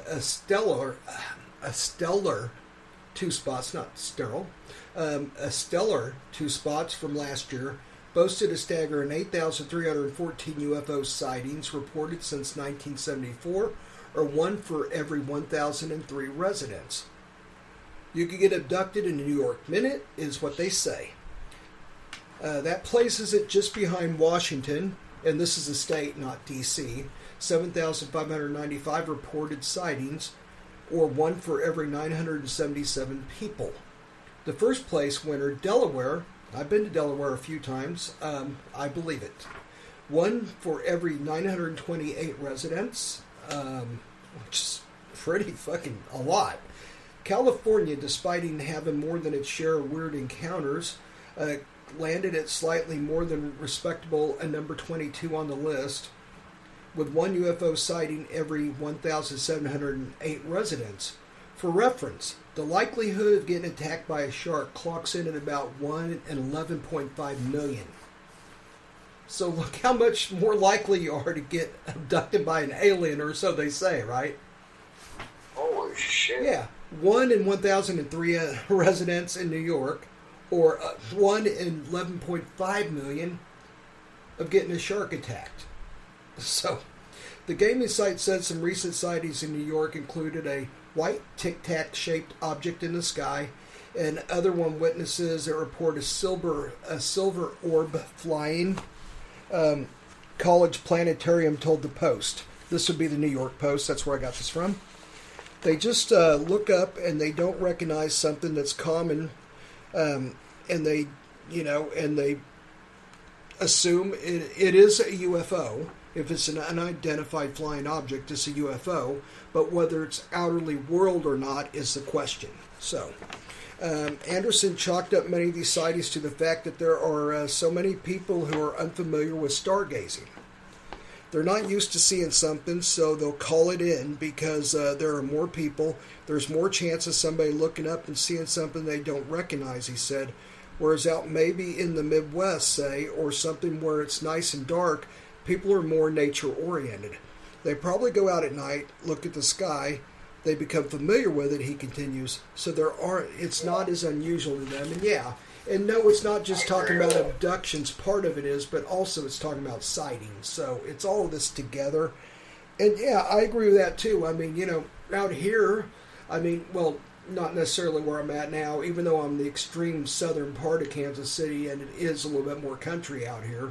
2 spots, not sterile, a stellar 2 spots from last year, boasted a staggering 8,314 UFO sightings reported since 1974, or 1 for every 1,003 residents. You could get abducted in a New York minute, is what they say. That places it just behind Washington, and this is a state, not D.C., 7,595 reported sightings, or 1 for every 977 people. The first place winner, Delaware. I've been to Delaware a few times. I believe it. 1 for every 928 residents, which is pretty fucking a lot. California, despite having more than its share of weird encounters, landed at slightly more than respectable at number 22 on the list, with 1 UFO sighting every 1,708 residents. For reference, the likelihood of getting attacked by a shark clocks in at about 1 in 11.5 million. So look how much more likely you are to get abducted by an alien, or so they say, right? Holy shit. Yeah. 1 in 1,003 residents in New York, or 1 in 11.5 million of getting a shark attacked. So, the gaming site said some recent sightings in New York included a white tic-tac shaped object in the sky, and other one witnesses that report a silver orb flying. College Planetarium told the Post. This would be the New York Post. That's where I got this from. They just look up and they don't recognize something that's common, and they assume it is a UFO. If it's an unidentified flying object, it's a UFO. But whether it's outerly world or not is the question. So, Anderson chalked up many of these sightings to the fact that there are so many people who are unfamiliar with stargazing. They're not used to seeing something, so they'll call it in because there are more people. There's more chance of somebody looking up and seeing something they don't recognize, he said. Whereas out maybe in the Midwest, say, or something where it's nice and dark, people are more nature-oriented. They probably go out at night, look at the sky, they become familiar with it, he continues, so it's not as unusual to them. And yeah, and no, it's not just talking about abductions, part of it is, but also it's talking about sightings. So it's all of this together. And yeah, I agree with that too. I mean, out here, well, not necessarily where I'm at now, even though I'm the extreme southern part of Kansas City and it is a little bit more country out here.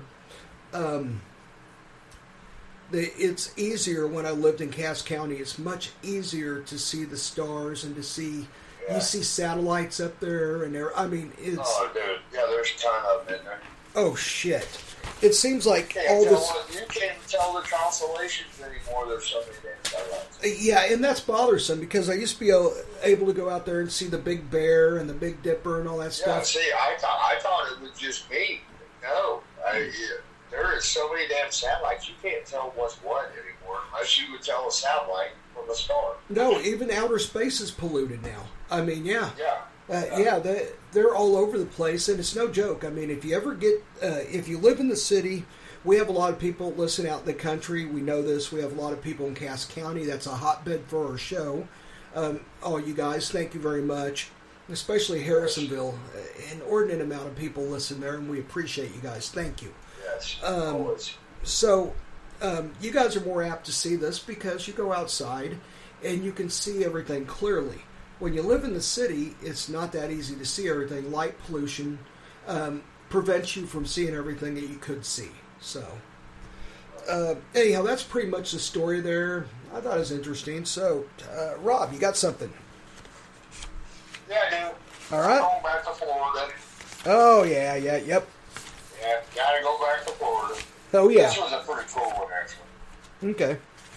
It's easier when I lived in Cass County. It's much easier to see the stars and to see You see satellites up there, and I mean, it's... Oh, dude. Yeah, there's a ton of them in there. Oh, shit. It seems like You can't tell the constellations anymore. There's so many damn satellites. Yeah, and that's bothersome, because I used to be able to go out there and see the Big Bear and the Big Dipper and all that stuff. Yeah, see, I thought it was just me. No. There is so many damn satellites, you can't tell what's what anymore, unless you would tell a satellite from a star. No, even outer space is polluted now. I mean, yeah. Yeah. They're all over the place, and it's no joke. I mean, if you ever get, if you live in the city, we have a lot of people listen out in the country. We know this. We have a lot of people in Cass County. That's a hotbed for our show. All you guys, thank you very much. Especially Harrisonville. An inordinate amount of people listen there, and we appreciate you guys. Thank you. Yes, always. So, you guys are more apt to see this because you go outside and you can see everything clearly. When you live in the city, it's not that easy to see everything. Light pollution prevents you from seeing everything that you could see. So, anyhow, that's pretty much the story there. I thought it was interesting. So, Rob, you got something? Yeah, I do. All right. I'm going back to Florida. Oh, yeah, yep. Yeah, gotta go back to Florida. Oh, yeah. This was a pretty cool one, actually. Okay.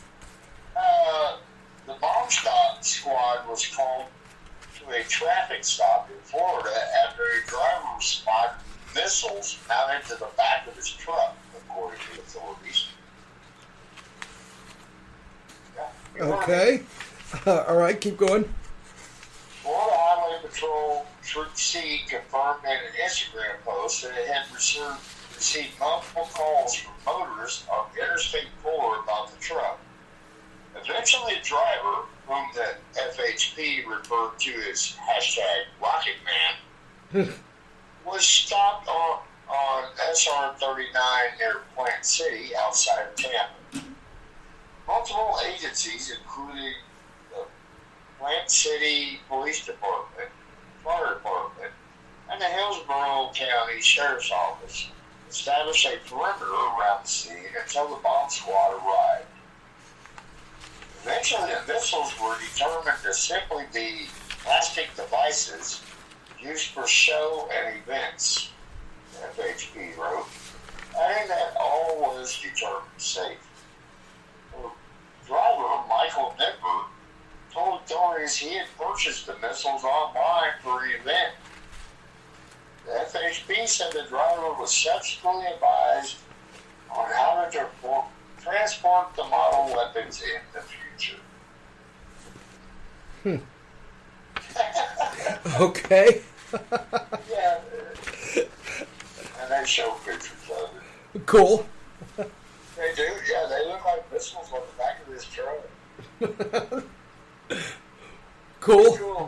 The bomb squad was called to a traffic stop in Florida after a driver spotted missiles mounted to the back of his truck, according to authorities. Yeah, Okay. All right, keep going. Florida Highway Patrol Troop C confirmed in an Instagram post that it had received multiple calls from motorists on Interstate 4 about the truck. Eventually, a driver, whom the FHP referred to as #Rocket Man, was stopped on SR 39 near Plant City outside of Tampa. Multiple agencies, including the Plant City Police Department, Fire Department, and the Hillsborough County Sheriff's Office, established a perimeter around the scene until the bomb squad arrived. Eventually, the missiles were determined to simply be plastic devices used for show and events, FHP wrote, adding that all was determined safe. The driver, Michael Nipper, told authorities he had purchased the missiles online for an event. The FHP said the driver was subsequently advised on how to transport the model weapons in the future. Okay. Yeah. And they show pictures of it. Cool. They do, yeah. They look like missiles on the back of this truck. Cool.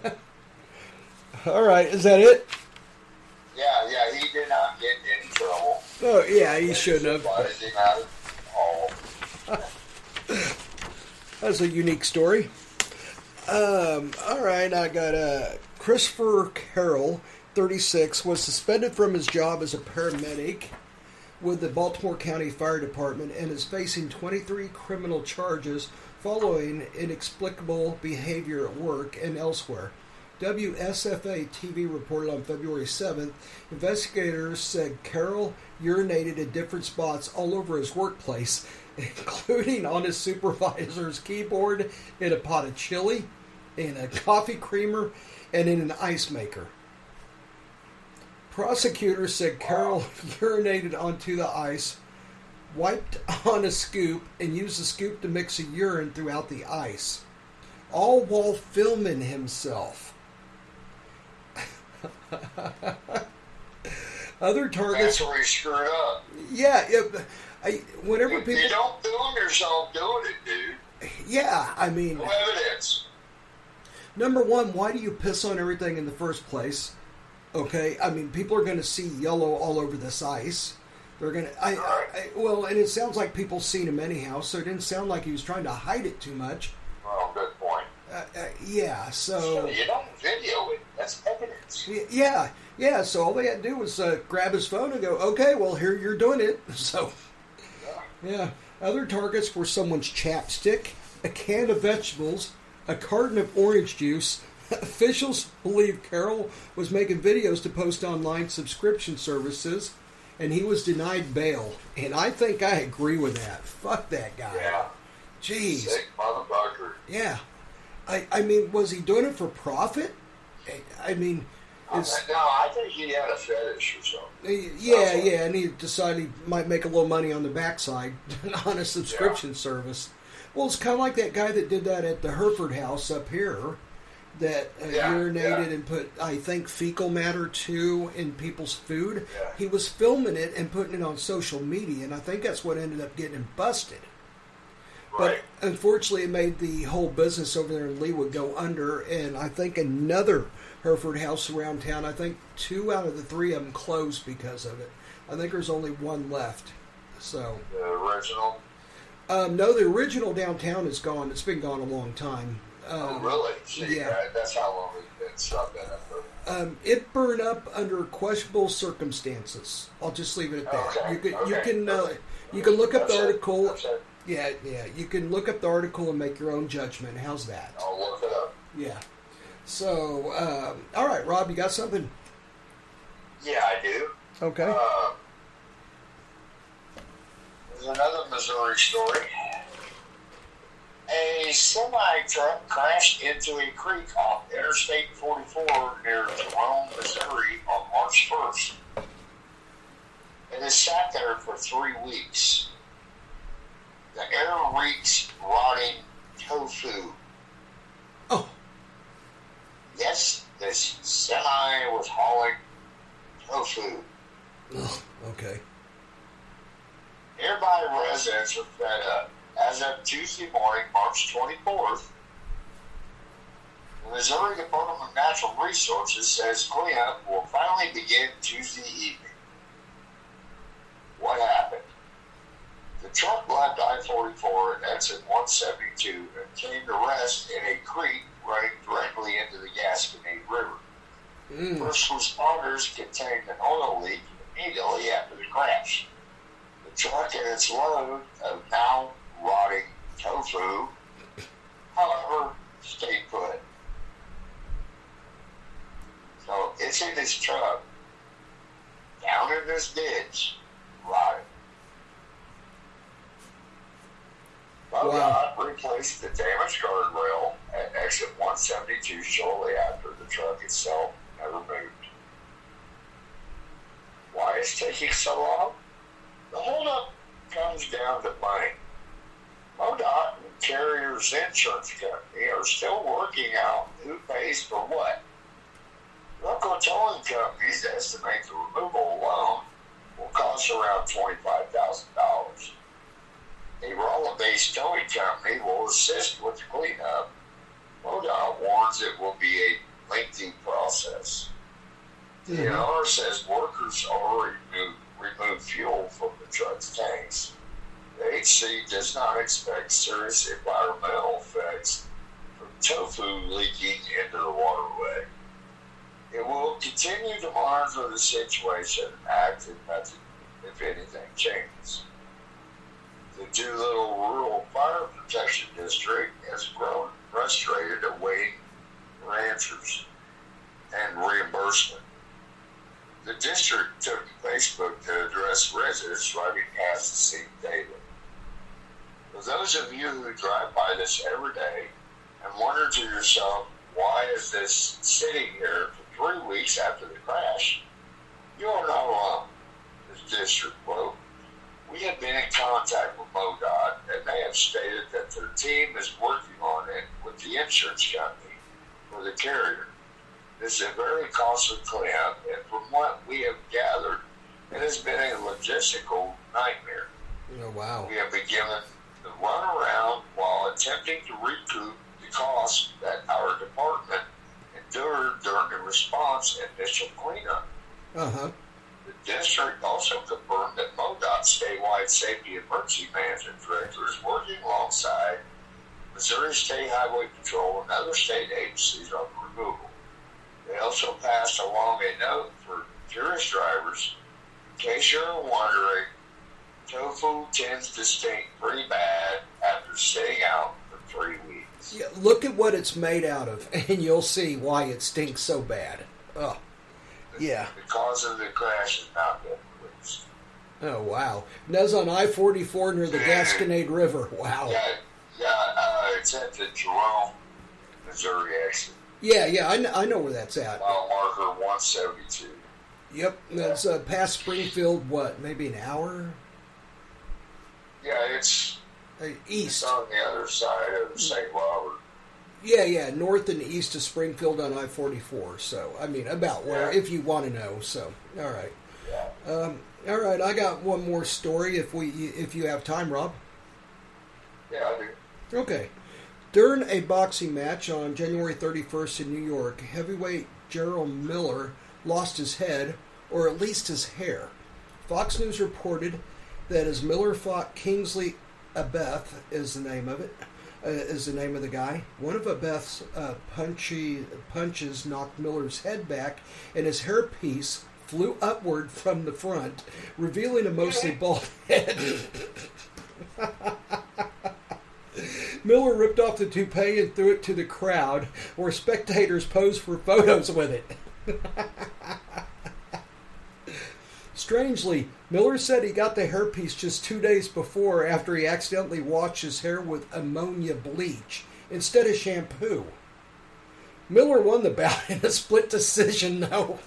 All right, is that it? Yeah, he did not get in any trouble. Oh, yeah, he shouldn't have. Advised him out of all. That's a unique story. All right, I got Christopher Carroll, 36, was suspended from his job as a paramedic with the Baltimore County Fire Department and is facing 23 criminal charges following inexplicable behavior at work and elsewhere. WSFA TV reported on February 7th, investigators said Carroll urinated at different spots all over his workplace, including on his supervisor's keyboard, in a pot of chili, in a coffee creamer, and in an ice maker. Prosecutors said Carroll urinated onto the ice, wiped on a scoop, and used the scoop to mix the urine throughout the ice, all while filming himself. Other targets. That's where he screwed up. Yeah, whenever people. You don't film yourself doing it, dude. Yeah, I mean. No evidence. Number one, why do you piss on everything in the first place? Okay, I mean, people are going to see yellow all over this ice. They're going to. Well, and it sounds like people seen him anyhow, so it didn't sound like he was trying to hide it too much. Well, good point. Yeah, so you don't video it. That's evidence. Yeah. So all they had to do was grab his phone and go, okay, well, here you're doing it. So, yeah. Other targets were someone's chapstick, a can of vegetables, a carton of orange juice, Officials believe Carroll was making videos to post online subscription services, and he was denied bail. And I think I agree with that. Fuck that guy. Yeah. Jeez. Sick motherfucker. Yeah. I mean, was he doing it for profit? I mean... No, I think he had a fetish or something. Yeah, and he decided he might make a little money on the backside on a subscription service. Well, it's kind of like that guy that did that at the Hereford House up here that urinated and put, I think, fecal matter, too, in people's food. Yeah. He was filming it and putting it on social media, and I think that's what ended up getting him busted. Right. But unfortunately, it made the whole business over there in Leawood go under, and I think another Hereford House around town, I think 2 out of the 3 of them closed because of it. I think there's only 1 left. So the original? No, the original downtown is gone. It's been gone a long time. Oh, really? See, yeah. That's how long it's been stuck in it. It burned up under questionable circumstances. I'll just leave it at that. Okay. You can look up the article. Yeah, you can look up the article and make your own judgment. How's that? I'll look it up. Yeah. So, all right, Rob, you got something? Yeah, I do. Okay. There's another Missouri story. A semi-truck crashed into a creek off Interstate 44 near Jerome, Missouri on March 1st. It has sat there for 3 weeks. The air reeks rotting tofu. Oh. Yes, this semi was hauling tofu. Oh, okay. Nearby residents are fed up. As of Tuesday morning, March 24th, the Missouri Department of Natural Resources says cleanup will finally begin Tuesday evening. What happened? The truck left I-44 at exit 172 and came to rest in a creek running directly into the Gasconade River. First responders contained an oil leak immediately after the crash. The truck and its load of now rotting tofu, however, stayed put. So it's in this truck, down in this ditch, rotting. MoDOT replaced the damaged guardrail at exit 172 shortly after the truck itself never moved. Why it's taking so long? The holdup comes down to money. MoDOT and Carrier's insurance company are still working out who pays for what. Local towing companies estimate the removal alone will cost around $25,000. A Rolla-based towing company will assist with the cleanup. MoDOT warns it will be a lengthy process. The owner says workers already remove fuel from the truck's tanks. The HC does not expect serious environmental effects from tofu leaking into the waterway. It will continue to monitor the situation and act if anything changes. The Doolittle Rural Fire Protection District has grown frustrated awaiting answers and reimbursement. The district took to Facebook to address residents driving past the scene daily. For those of you who drive by this every day and wonder to yourself, why is this sitting here for 3 weeks after the crash? You are not alone. This district quote. We have been in contact with MoDOT, and they have stated that their team is working on it with the insurance company for the carrier. This is a very costly cleanup, and from what we have gathered, it has been a logistical nightmare. Oh, wow. We have been given the runaround while attempting to recoup the costs that our department endured during the response and initial cleanup. Uh-huh. The district also confirmed that MoDOT statewide safety and emergency management director is working alongside Missouri State Highway Patrol and other state agencies on the removal. They also passed along a note for curious drivers. In case you're wondering, tofu tends to stink pretty bad after staying out for 3 weeks. is. Yeah, look at what it's made out of, and you'll see why it stinks so bad. Oh, yeah. The cause of the crash has not been released. Oh, wow. And that's on I-44 near the Gasconade River. Wow. Yeah, it's at the Jerome, Missouri, actually. Yeah, I know where that's at. Mile marker 172. Yep, that's past Springfield, what, maybe an hour? Yeah, it's east. It's on the other side of St. Robert. Yeah, north and east of Springfield on I-44. So, I mean, about where, if you want to know. So, all right. Yeah. All right, I got one more story if you have time, Rob. Yeah, I do. Okay. During a boxing match on January 31st in New York, heavyweight Gerald Miller lost his head, or at least his hair. Fox News reported that as Miller fought Kingsley Abeth, is the name of the guy. One of Abeth's punches knocked Miller's head back, and his hairpiece flew upward from the front, revealing a mostly bald head. Miller ripped off the toupee and threw it to the crowd, where spectators posed for photos with it. Strangely, Miller said he got the hairpiece just 2 days before after he accidentally washed his hair with ammonia bleach instead of shampoo. Miller won the bout in a split decision, though.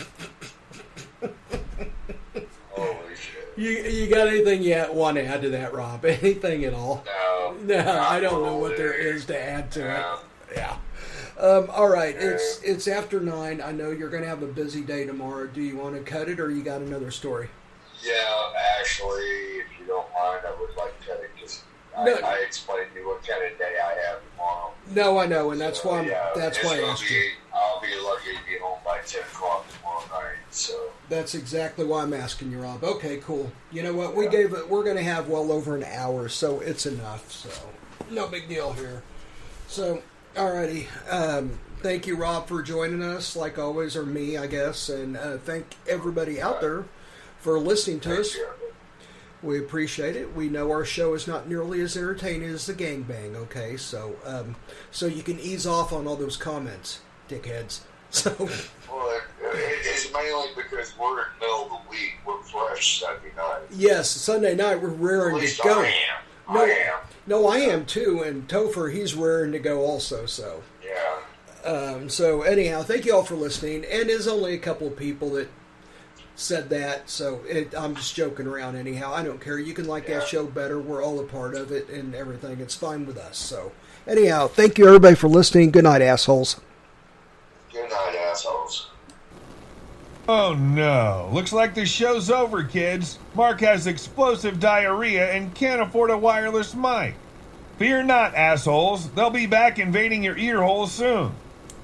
Holy shit. You got anything you want to add to that, Rob? Anything at all? No, I don't know what there is to add to it. Yeah. All right, it's after 9. I know you're going to have a busy day tomorrow. Do you want to cut it, or you got another story? Yeah, actually, if you don't mind, I would like to cut it. Just I explained to you what kind of day I have tomorrow. No, I know, and that's why I asked you. I'll be lucky to be home by 10 o'clock tomorrow night. So that's exactly why I'm asking you, Rob. Okay, cool. You know what? We're going to have well over an hour, so it's enough. So no big deal here. So. Alrighty. Thank you, Rob, for joining us, like always, or me, I guess. And thank everybody out there for listening to us. We appreciate it. We know our show is not nearly as entertaining as the gangbang, okay? So so you can ease off on all those comments, dickheads. So. Well, it's mainly because we're in the middle of the week. We're fresh Sunday night. Yes, Sunday night we're raring to go. I am. No, I am too, and Topher, he's raring to go also, so. Yeah. So anyhow, thank you all for listening, and there's only a couple of people that said that, so I'm just joking around anyhow. I don't care. You can like that show better. We're all a part of it and everything. It's fine with us, so. Anyhow, thank you everybody for listening. Good night, assholes. Good night, assholes. Oh no, looks like the show's over, kids. Mark has explosive diarrhea and can't afford a wireless mic. Fear not, assholes. They'll be back invading your ear holes soon.